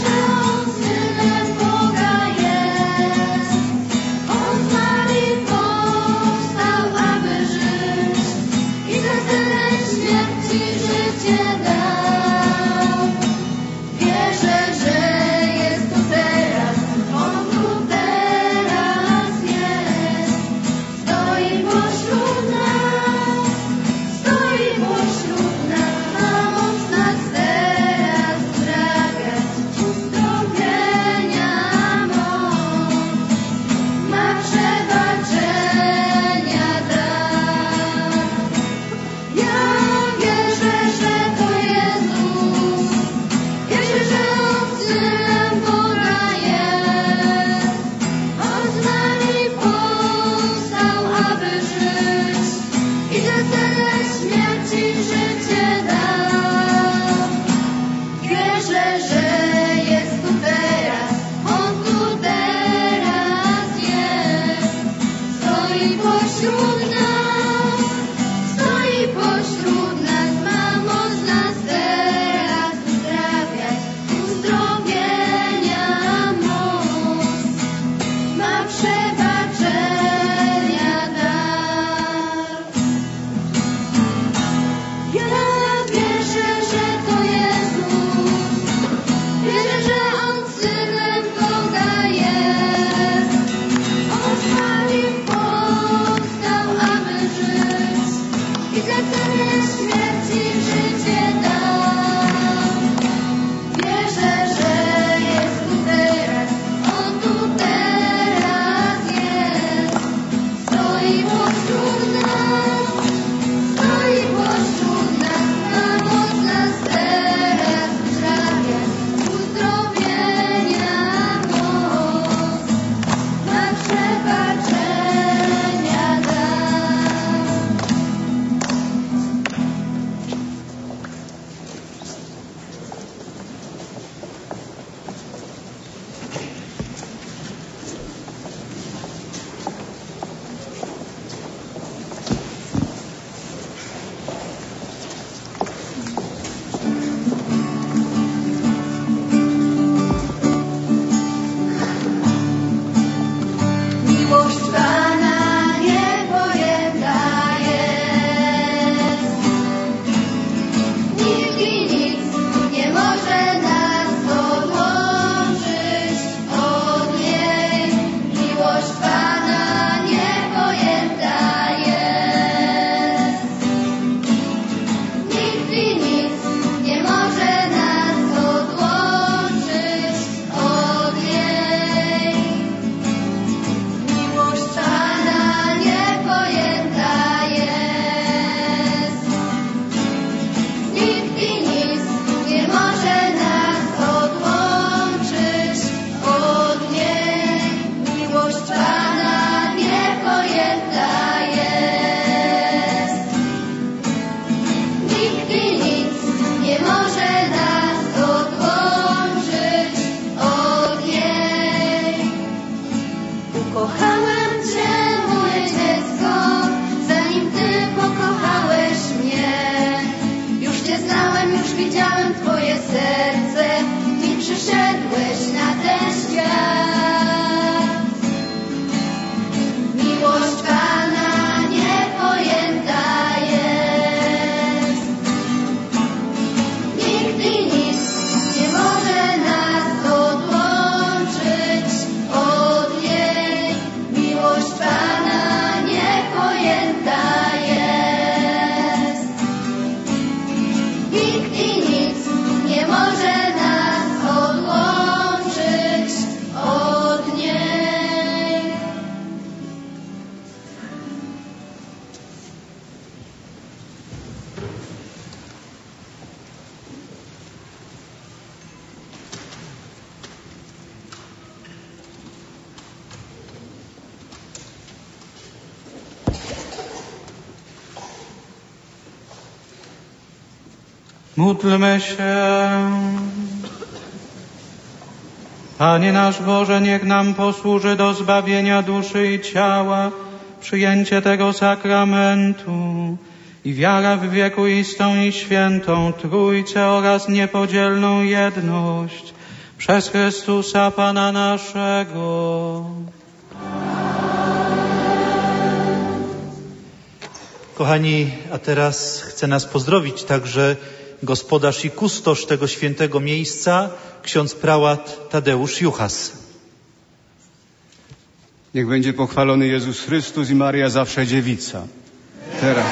Módlmy się. Panie nasz Boże, niech nam posłuży do zbawienia duszy i ciała przyjęcie tego sakramentu i wiara w wiekuistą i świętą Trójcę oraz niepodzielną jedność przez Chrystusa Pana naszego.
Kochani, a teraz chcę nas pozdrowić także gospodarz i kustosz tego świętego miejsca, ksiądz prałat Tadeusz Juchas.
Niech będzie pochwalony Jezus Chrystus i Maria zawsze dziewica. Teraz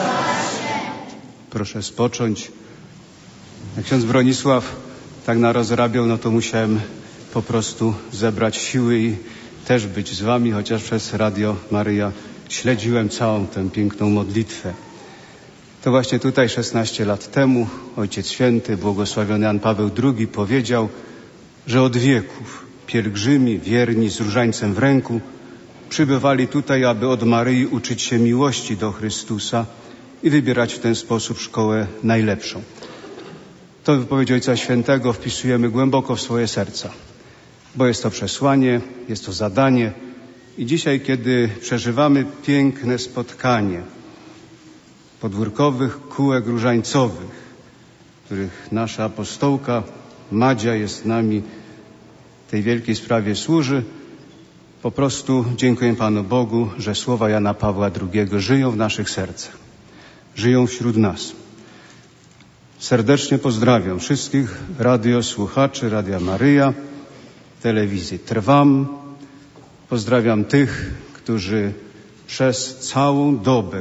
proszę spocząć. Jak ksiądz Bronisław tak narozrabiał, no to musiałem po prostu zebrać siły i też być z wami, chociaż przez Radio Maryja śledziłem całą tę piękną modlitwę. To właśnie tutaj szesnaście lat temu Ojciec Święty, błogosławiony Jan Paweł drugi powiedział, że od wieków pielgrzymi, wierni z różańcem w ręku przybywali tutaj, aby od Maryi uczyć się miłości do Chrystusa i wybierać w ten sposób szkołę najlepszą. To wypowiedź Ojca Świętego wpisujemy głęboko w swoje serca, bo jest to przesłanie, jest to zadanie i dzisiaj, kiedy przeżywamy piękne spotkanie podwórkowych kółek różańcowych, w których nasza apostołka Madzia jest z nami w tej wielkiej sprawie służy, po prostu dziękuję Panu Bogu, że słowa Jana Pawła drugiego żyją w naszych sercach, żyją wśród nas. Serdecznie pozdrawiam wszystkich radiosłuchaczy Radia Maryja, telewizji Trwam. Pozdrawiam tych, którzy przez całą dobę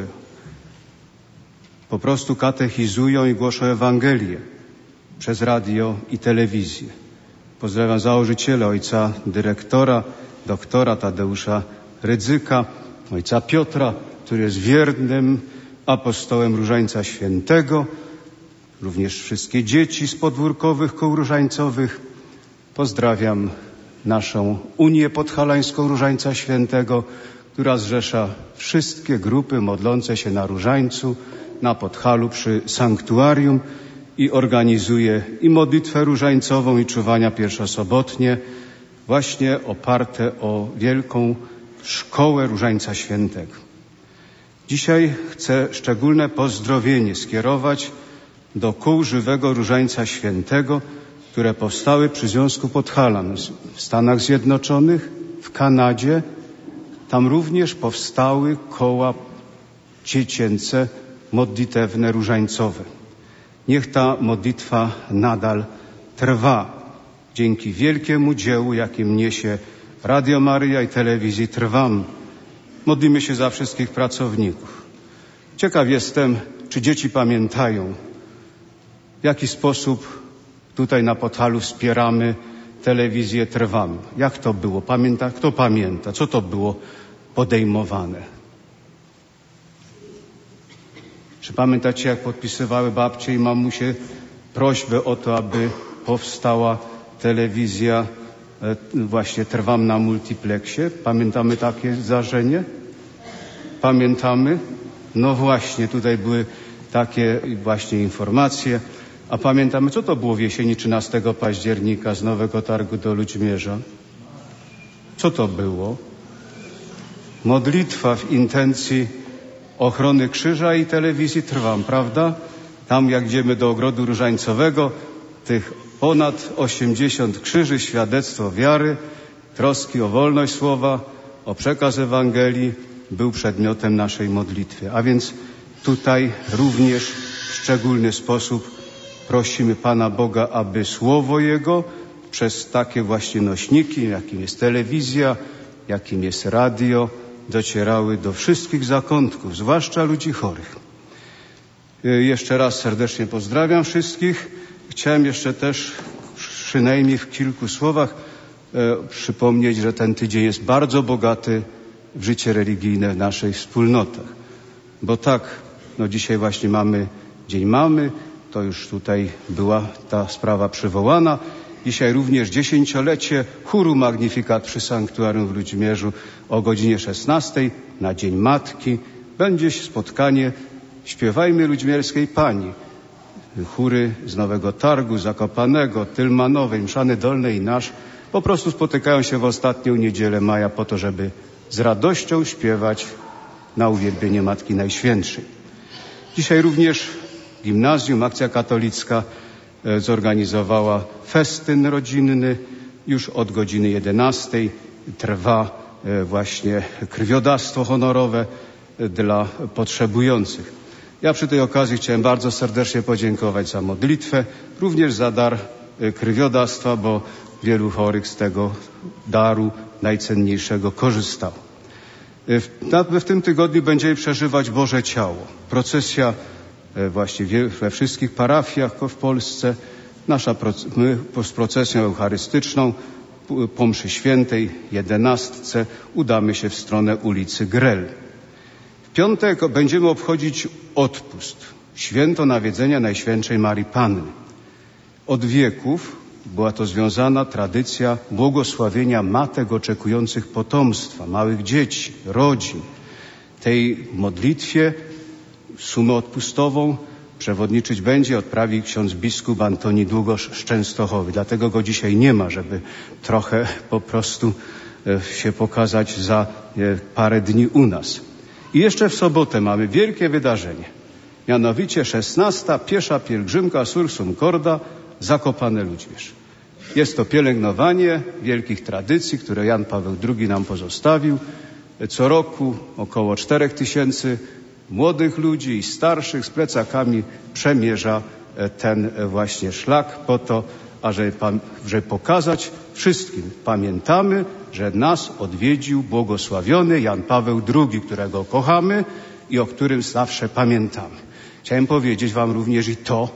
po prostu katechizują i głoszą Ewangelię przez radio i telewizję. Pozdrawiam założyciela, ojca dyrektora, doktora Tadeusza Rydzyka, ojca Piotra, który jest wiernym apostołem Różańca Świętego, również wszystkie dzieci z podwórkowych kół różańcowych. Pozdrawiam naszą Unię Podhalańską Różańca Świętego, która zrzesza wszystkie grupy modlące się na Różańcu, na Podhalu przy sanktuarium i organizuje i modlitwę różańcową i czuwania pierwszosobotnie, właśnie oparte o wielką szkołę Różańca Świętego. Dzisiaj chcę szczególne pozdrowienie skierować do kół żywego Różańca Świętego, które powstały przy Związku Podhalan w Stanach Zjednoczonych, w Kanadzie. Tam również powstały koła dziecięce, modlitewne, różańcowe. Niech ta modlitwa nadal trwa. Dzięki wielkiemu dziełu, jakim niesie Radio Maryja i telewizji Trwam. Modlimy się za wszystkich pracowników. Ciekaw jestem, czy dzieci pamiętają, w jaki sposób tutaj na Podhalu wspieramy telewizję Trwam. Jak to było? Pamięta? Kto pamięta? Co to było podejmowane? Czy pamiętacie, jak podpisywały babcie i mamusie prośbę o to, aby powstała telewizja właśnie Trwam na multiplexie? Pamiętamy takie zdarzenie? Pamiętamy? No właśnie, tutaj były takie właśnie informacje. A pamiętamy, co to było w jesieni trzynastego października z Nowego Targu do Ludźmierza? Co to było? Modlitwa w intencji ochrony krzyża i telewizji Trwam, prawda? Tam jak idziemy do ogrodu różańcowego, tych ponad osiemdziesiąt krzyży, świadectwo wiary, troski o wolność słowa, o przekaz Ewangelii był przedmiotem naszej modlitwy. A więc tutaj również w szczególny sposób prosimy Pana Boga, aby Słowo Jego przez takie właśnie nośniki, jakim jest telewizja, jakim jest radio, docierały do wszystkich zakątków, zwłaszcza ludzi chorych. Jeszcze raz serdecznie pozdrawiam wszystkich. Chciałem jeszcze też przynajmniej w kilku słowach e, przypomnieć, że ten tydzień jest bardzo bogaty w życie religijne w naszych wspólnotach. Bo tak, no dzisiaj właśnie mamy Dzień Mamy, to już tutaj była ta sprawa przywołana. Dzisiaj również dziesięciolecie chóru Magnificat przy sanktuarium w Ludźmierzu o godzinie szesnastej na Dzień Matki. Będzie spotkanie Śpiewajmy Ludźmierskiej Pani chóry z Nowego Targu, Zakopanego, Tylmanowej, Mszany Dolnej i nasz po prostu spotykają się w ostatnią niedzielę maja po to, żeby z radością śpiewać na uwielbienie Matki Najświętszej. Dzisiaj również Gimnazjum Akcja Katolicka zorganizowała festyn rodzinny. Już od godziny jedenastej trwa właśnie krwiodawstwo honorowe dla potrzebujących. Ja przy tej okazji chciałem bardzo serdecznie podziękować za modlitwę, również za dar krwiodawstwa, bo wielu chorych z tego daru najcenniejszego korzystało. W, w tym tygodniu będziemy przeżywać Boże Ciało. Procesja właśnie we wszystkich parafiach w Polsce. Nasza, my z procesją eucharystyczną po mszy świętej, jedenastce, udamy się w stronę ulicy Grel. W piątek będziemy obchodzić odpust, święto nawiedzenia Najświętszej Marii Panny. Od wieków była to związana tradycja błogosławienia matek oczekujących potomstwa, małych dzieci, rodzin. Tej modlitwie sumę odpustową przewodniczyć będzie, odprawi ksiądz biskup Antoni Długosz z Częstochowy. Dlatego go dzisiaj nie ma, żeby trochę po prostu się pokazać za parę dni u nas. I jeszcze w sobotę mamy wielkie wydarzenie. Mianowicie szesnasta piesza pielgrzymka Sursum Corda Zakopane Ludźmierz. Jest to pielęgnowanie wielkich tradycji, które Jan Paweł drugi nam pozostawił. Co roku około czterech tysięcy młodych ludzi i starszych z plecakami przemierza ten właśnie szlak po to, ażeby żeby pokazać wszystkim, pamiętamy, że nas odwiedził błogosławiony Jan Paweł drugi, którego kochamy i o którym zawsze pamiętamy. Chciałem powiedzieć wam również i to,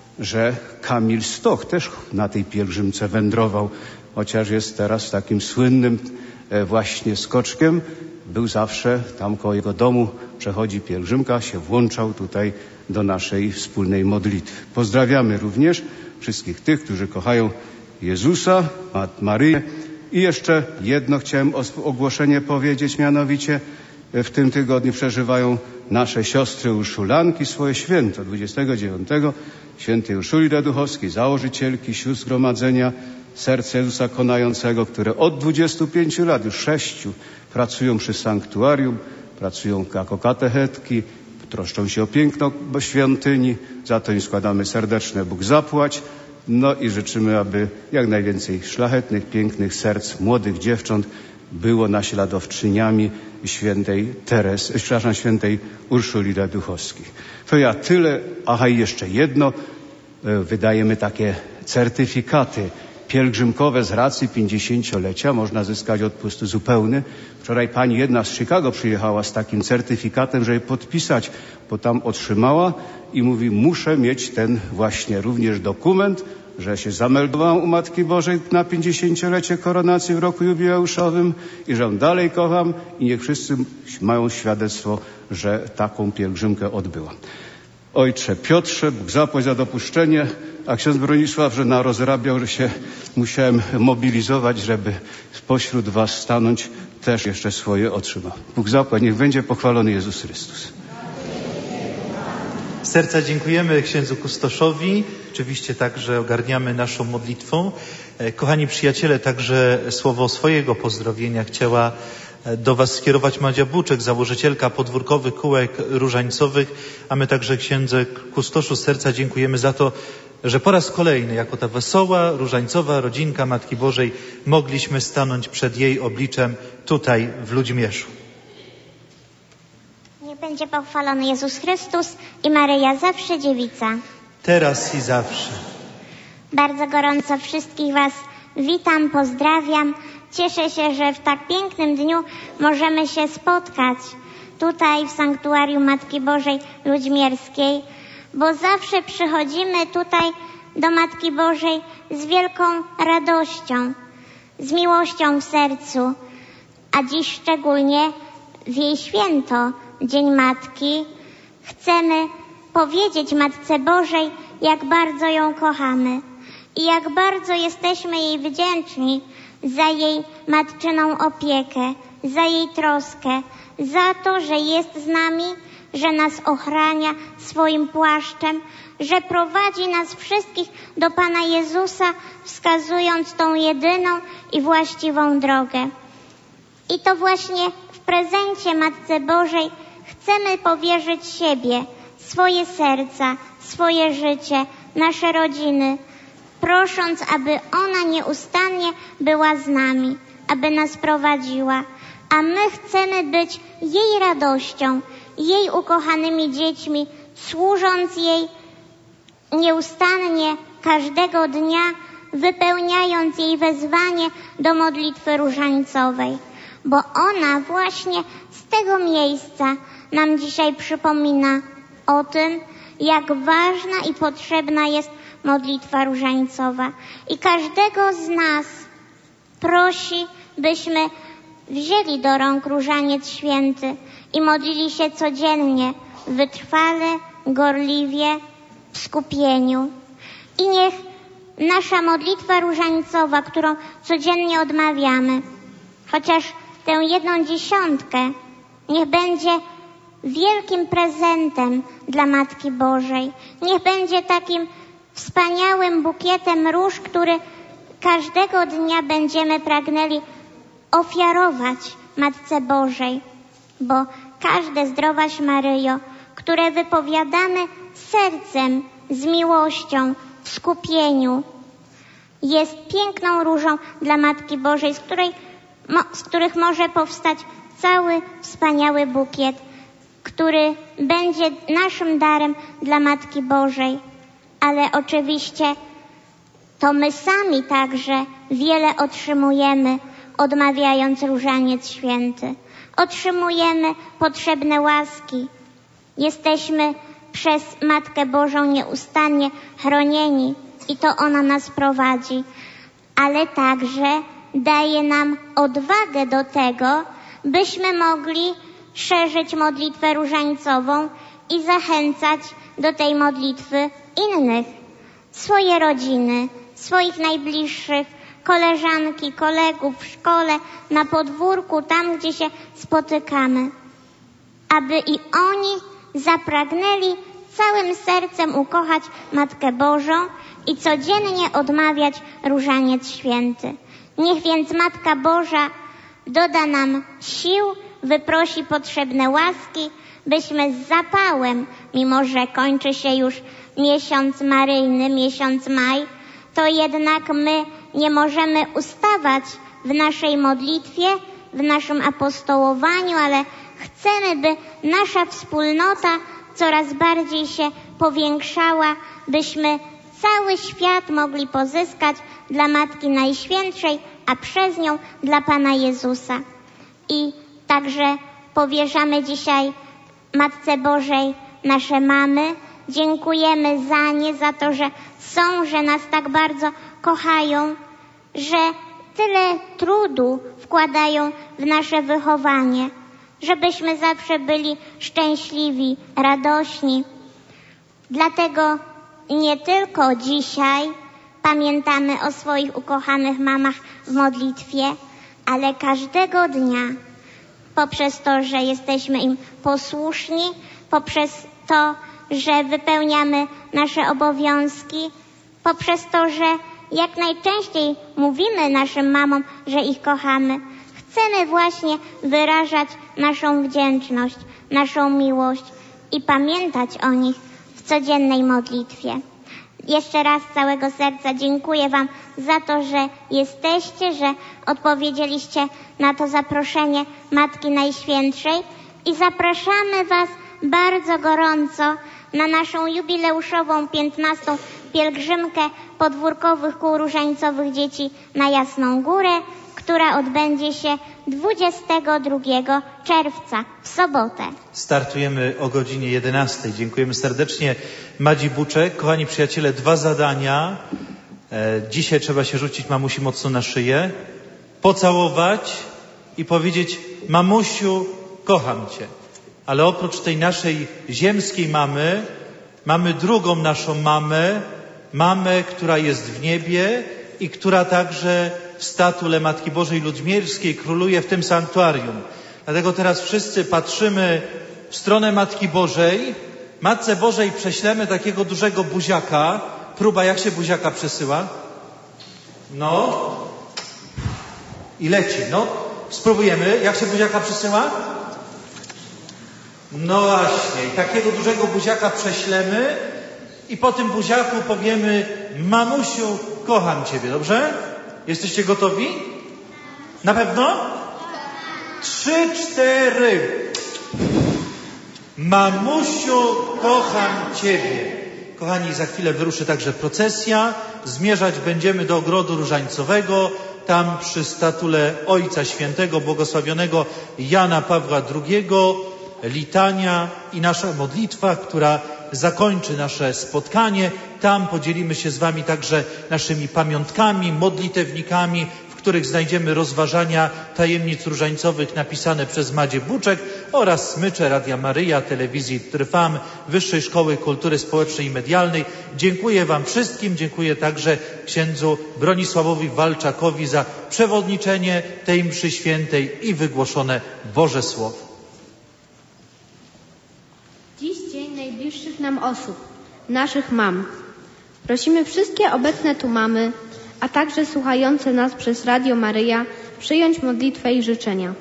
że Kamil Stoch też na tej pielgrzymce wędrował, chociaż jest teraz takim słynnym właśnie skoczkiem. Był zawsze tam koło jego domu, przechodzi pielgrzymka, się włączał tutaj do naszej wspólnej modlitwy. Pozdrawiamy również wszystkich tych, którzy kochają Jezusa, Maryję. I jeszcze jedno chciałem ogłoszenie powiedzieć, mianowicie w tym tygodniu przeżywają nasze siostry Urszulanki swoje święto. dwudziestego dziewiątego świętej Urszuli Raduchowskiej, założycielki sióstr Zgromadzenia Serca Jezusa Konającego, które od dwudziestu pięciu lat, już sześciu, pracują przy sanktuarium, pracują jako katechetki, troszczą się o piękno świątyni. Za to im składamy serdeczne Bóg zapłać. No i życzymy, aby jak najwięcej szlachetnych, pięknych serc młodych dziewcząt było naśladowczyniami świętej Teres, przepraszam, świętej Urszuli Raduchowskiej. To ja tyle. Aha, i jeszcze jedno. Wydajemy takie certyfikaty pielgrzymkowe z racji pięćdziesięciolecia. Można zyskać odpust zupełny. Wczoraj pani jedna z Chicago przyjechała z takim certyfikatem, żeby podpisać, bo tam otrzymała i mówi, muszę mieć ten właśnie również dokument, że się zameldowałam u Matki Bożej na pięćdziesięciolecie koronacji w roku jubileuszowym i że ją dalej kocham i niech wszyscy mają świadectwo, że taką pielgrzymkę odbyłam. Ojcze Piotrze, Bóg zapłać za dopuszczenie, a ksiądz Bronisław, że narozrabiał, że się musiałem mobilizować, żeby spośród was stanąć, też jeszcze swoje otrzymał. Bóg zapłać, niech będzie pochwalony Jezus Chrystus.
Z serca dziękujemy księdzu kustoszowi. Oczywiście także ogarniamy naszą modlitwą. Kochani przyjaciele, także słowo swojego pozdrowienia chciała do was skierować Madzia Buczek, założycielka podwórkowych kółek różańcowych, a my także księdze kustoszu z serca dziękujemy za to, że po raz kolejny jako ta wesoła, różańcowa rodzinka Matki Bożej mogliśmy stanąć przed jej obliczem tutaj w Ludźmierzu.
Niech będzie pochwalony Jezus Chrystus i Maryja zawsze dziewica.
Teraz i zawsze.
Bardzo gorąco wszystkich was witam, pozdrawiam. Cieszę się, że w tak pięknym dniu możemy się spotkać tutaj w sanktuarium Matki Bożej Ludźmierskiej, bo zawsze przychodzimy tutaj do Matki Bożej z wielką radością, z miłością w sercu, a dziś szczególnie w jej święto, Dzień Matki, chcemy powiedzieć Matce Bożej, jak bardzo ją kochamy i jak bardzo jesteśmy jej wdzięczni za jej matczyną opiekę, za jej troskę, za to, że jest z nami że nas ochrania swoim płaszczem, że prowadzi nas wszystkich do Pana Jezusa, wskazując tą jedyną i właściwą drogę. I to właśnie w prezencie Matce Bożej chcemy powierzyć siebie, swoje serca, swoje życie, nasze rodziny, prosząc, aby ona nieustannie była z nami, aby nas prowadziła. A my chcemy być jej radością, jej ukochanymi dziećmi, służąc jej nieustannie, każdego dnia, wypełniając jej wezwanie do modlitwy różańcowej. Bo ona właśnie z tego miejsca nam dzisiaj przypomina o tym, jak ważna i potrzebna jest modlitwa różańcowa. I każdego z nas prosi, byśmy wzięli do rąk różaniec święty i modlili się codziennie, wytrwale, gorliwie, w skupieniu. I niech nasza modlitwa różańcowa, którą codziennie odmawiamy, chociaż tę jedną dziesiątkę, niech będzie wielkim prezentem dla Matki Bożej. Niech będzie takim wspaniałym bukietem róż, który każdego dnia będziemy pragnęli ofiarować Matce Bożej. Bo każde Zdrowaś Maryjo, które wypowiadamy sercem, z miłością, w skupieniu, jest piękną różą dla Matki Bożej, z, której, z których może powstać cały wspaniały bukiet, który będzie naszym darem dla Matki Bożej. Ale oczywiście to my sami także wiele otrzymujemy, odmawiając różaniec święty. Otrzymujemy potrzebne łaski. Jesteśmy przez Matkę Bożą nieustannie chronieni i to ona nas prowadzi. Ale także daje nam odwagę do tego, byśmy mogli szerzyć modlitwę różańcową i zachęcać do tej modlitwy innych, swoje rodziny, swoich najbliższych, koleżanki, kolegów w szkole, na podwórku, tam gdzie się spotykamy, aby i oni zapragnęli całym sercem ukochać Matkę Bożą i codziennie odmawiać różaniec święty. Niech więc Matka Boża doda nam sił, wyprosi potrzebne łaski, byśmy z zapałem, mimo że kończy się już miesiąc maryjny, miesiąc maj, to jednak my nie możemy ustawać w naszej modlitwie, w naszym apostołowaniu, ale chcemy, by nasza wspólnota coraz bardziej się powiększała, byśmy cały świat mogli pozyskać dla Matki Najświętszej, a przez nią dla Pana Jezusa. I także powierzamy dzisiaj Matce Bożej nasze mamy. Dziękujemy za nie, za to, że są, że nas tak bardzo kochają, że tyle trudu wkładają w nasze wychowanie, żebyśmy zawsze byli szczęśliwi, radośni. Dlatego nie tylko dzisiaj pamiętamy o swoich ukochanych mamach w modlitwie, ale każdego dnia, poprzez to, że jesteśmy im posłuszni, poprzez to, że wypełniamy nasze obowiązki, poprzez to, że jak najczęściej mówimy naszym mamom, że ich kochamy. Chcemy właśnie wyrażać naszą wdzięczność, naszą miłość i pamiętać o nich w codziennej modlitwie. Jeszcze raz z całego serca dziękuję Wam za to, że jesteście, że odpowiedzieliście na to zaproszenie Matki Najświętszej i zapraszamy Was bardzo gorąco na naszą jubileuszową piętnastą pielgrzymkę podwórkowych kół różańcowych dzieci na Jasną Górę, która odbędzie się dwudziestego drugiego czerwca, w sobotę.
Startujemy o godzinie jedenastej. Dziękujemy serdecznie Madzi Buczek. Kochani przyjaciele, dwa zadania. E, dzisiaj trzeba się rzucić mamusi mocno na szyję, pocałować i powiedzieć: mamusiu, kocham Cię. Ale oprócz tej naszej ziemskiej mamy, mamy drugą naszą mamę, mamę, która jest w niebie i która także w statule Matki Bożej Ludźmierskiej króluje w tym sanktuarium. Dlatego teraz wszyscy patrzymy w stronę Matki Bożej. Matce Bożej prześlemy takiego dużego buziaka. Próba, jak się buziaka przesyła? No. I leci. No. Spróbujemy. Jak się buziaka przesyła? No właśnie. I takiego dużego buziaka prześlemy i po tym buziaku powiemy: mamusiu, kocham Ciebie. Dobrze? Jesteście gotowi? Na pewno? Trzy, cztery. Mamusiu, kocham Ciebie. Kochani, za chwilę wyruszy także procesja. Zmierzać będziemy do Ogrodu Różańcowego. Tam przy statule Ojca Świętego, błogosławionego Jana Pawła drugiego, litania i nasza modlitwa, która zakończy nasze spotkanie. Tam podzielimy się z Wami także naszymi pamiątkami, modlitewnikami, w których znajdziemy rozważania tajemnic różańcowych napisane przez Madzie Buczek oraz smycze Radia Maryja, telewizji Trwam, Wyższej Szkoły Kultury Społecznej i Medialnej. Dziękuję Wam wszystkim, dziękuję także księdzu Bronisławowi Walczakowi za przewodniczenie tej mszy świętej i wygłoszone Boże Słowo.
Dziś dzień najbliższych nam osób, naszych mam. Prosimy wszystkie obecne tu mamy, a także słuchające nas przez Radio Maryja, przyjąć modlitwę i życzenia.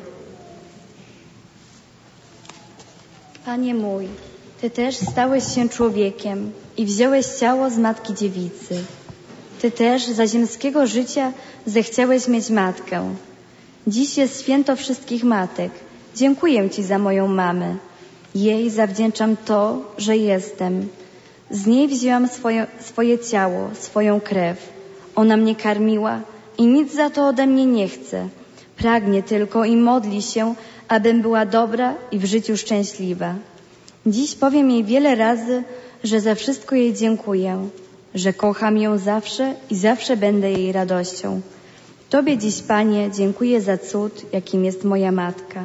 Panie mój, Ty też stałeś się człowiekiem i wziąłeś ciało z Matki Dziewicy. Ty też za ziemskiego życia zechciałeś mieć matkę. Dziś jest święto wszystkich matek. Dziękuję Ci za moją mamę. Jej zawdzięczam to, że jestem. Z niej wzięłam swoje, swoje ciało, swoją krew. Ona mnie karmiła i nic za to ode mnie nie chce. Pragnie tylko i modli się, abym była dobra i w życiu szczęśliwa. Dziś powiem jej wiele razy, że za wszystko jej dziękuję, że kocham ją zawsze i zawsze będę jej radością. Tobie dziś, Panie, dziękuję za cud, jakim jest moja matka.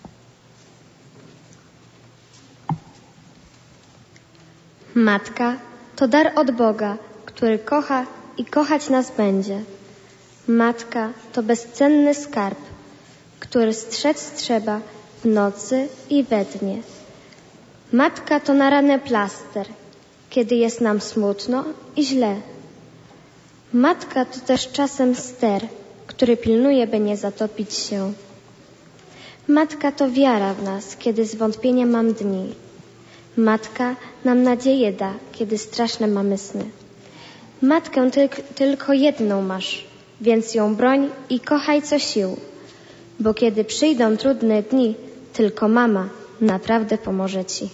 Matka to dar od Boga, który kocha i kochać nas będzie. Matka to bezcenny skarb, który strzec trzeba w nocy i we dnie. Matka to na ranę plaster, kiedy jest nam smutno i źle. Matka to też czasem ster, który pilnuje, by nie zatopić się. Matka to wiara w nas, kiedy zwątpienia mam dni. Matka nam nadzieję da, kiedy straszne mamy sny. Matkę tyl- tylko jedną masz, więc ją broń i kochaj co sił, bo kiedy przyjdą trudne dni, tylko mama naprawdę pomoże Ci.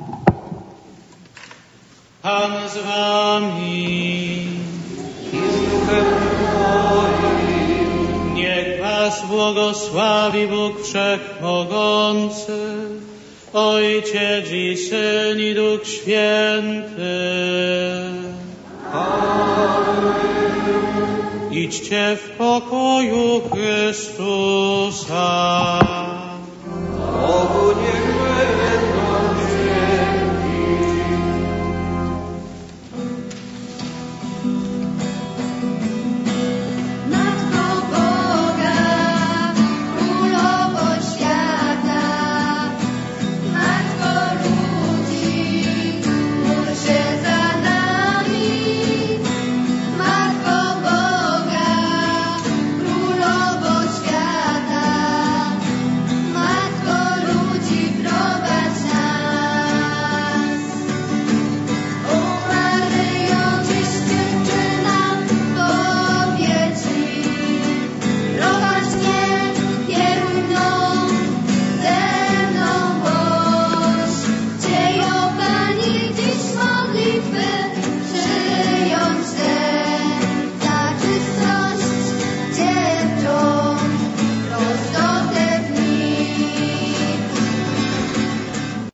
Pan z Wami. Niech Was błogosławi Bóg Wszechmogący, Ojciec i Syn i Duch Święty. Idźcie w pokoju Chrystusa.
Bogu niech będą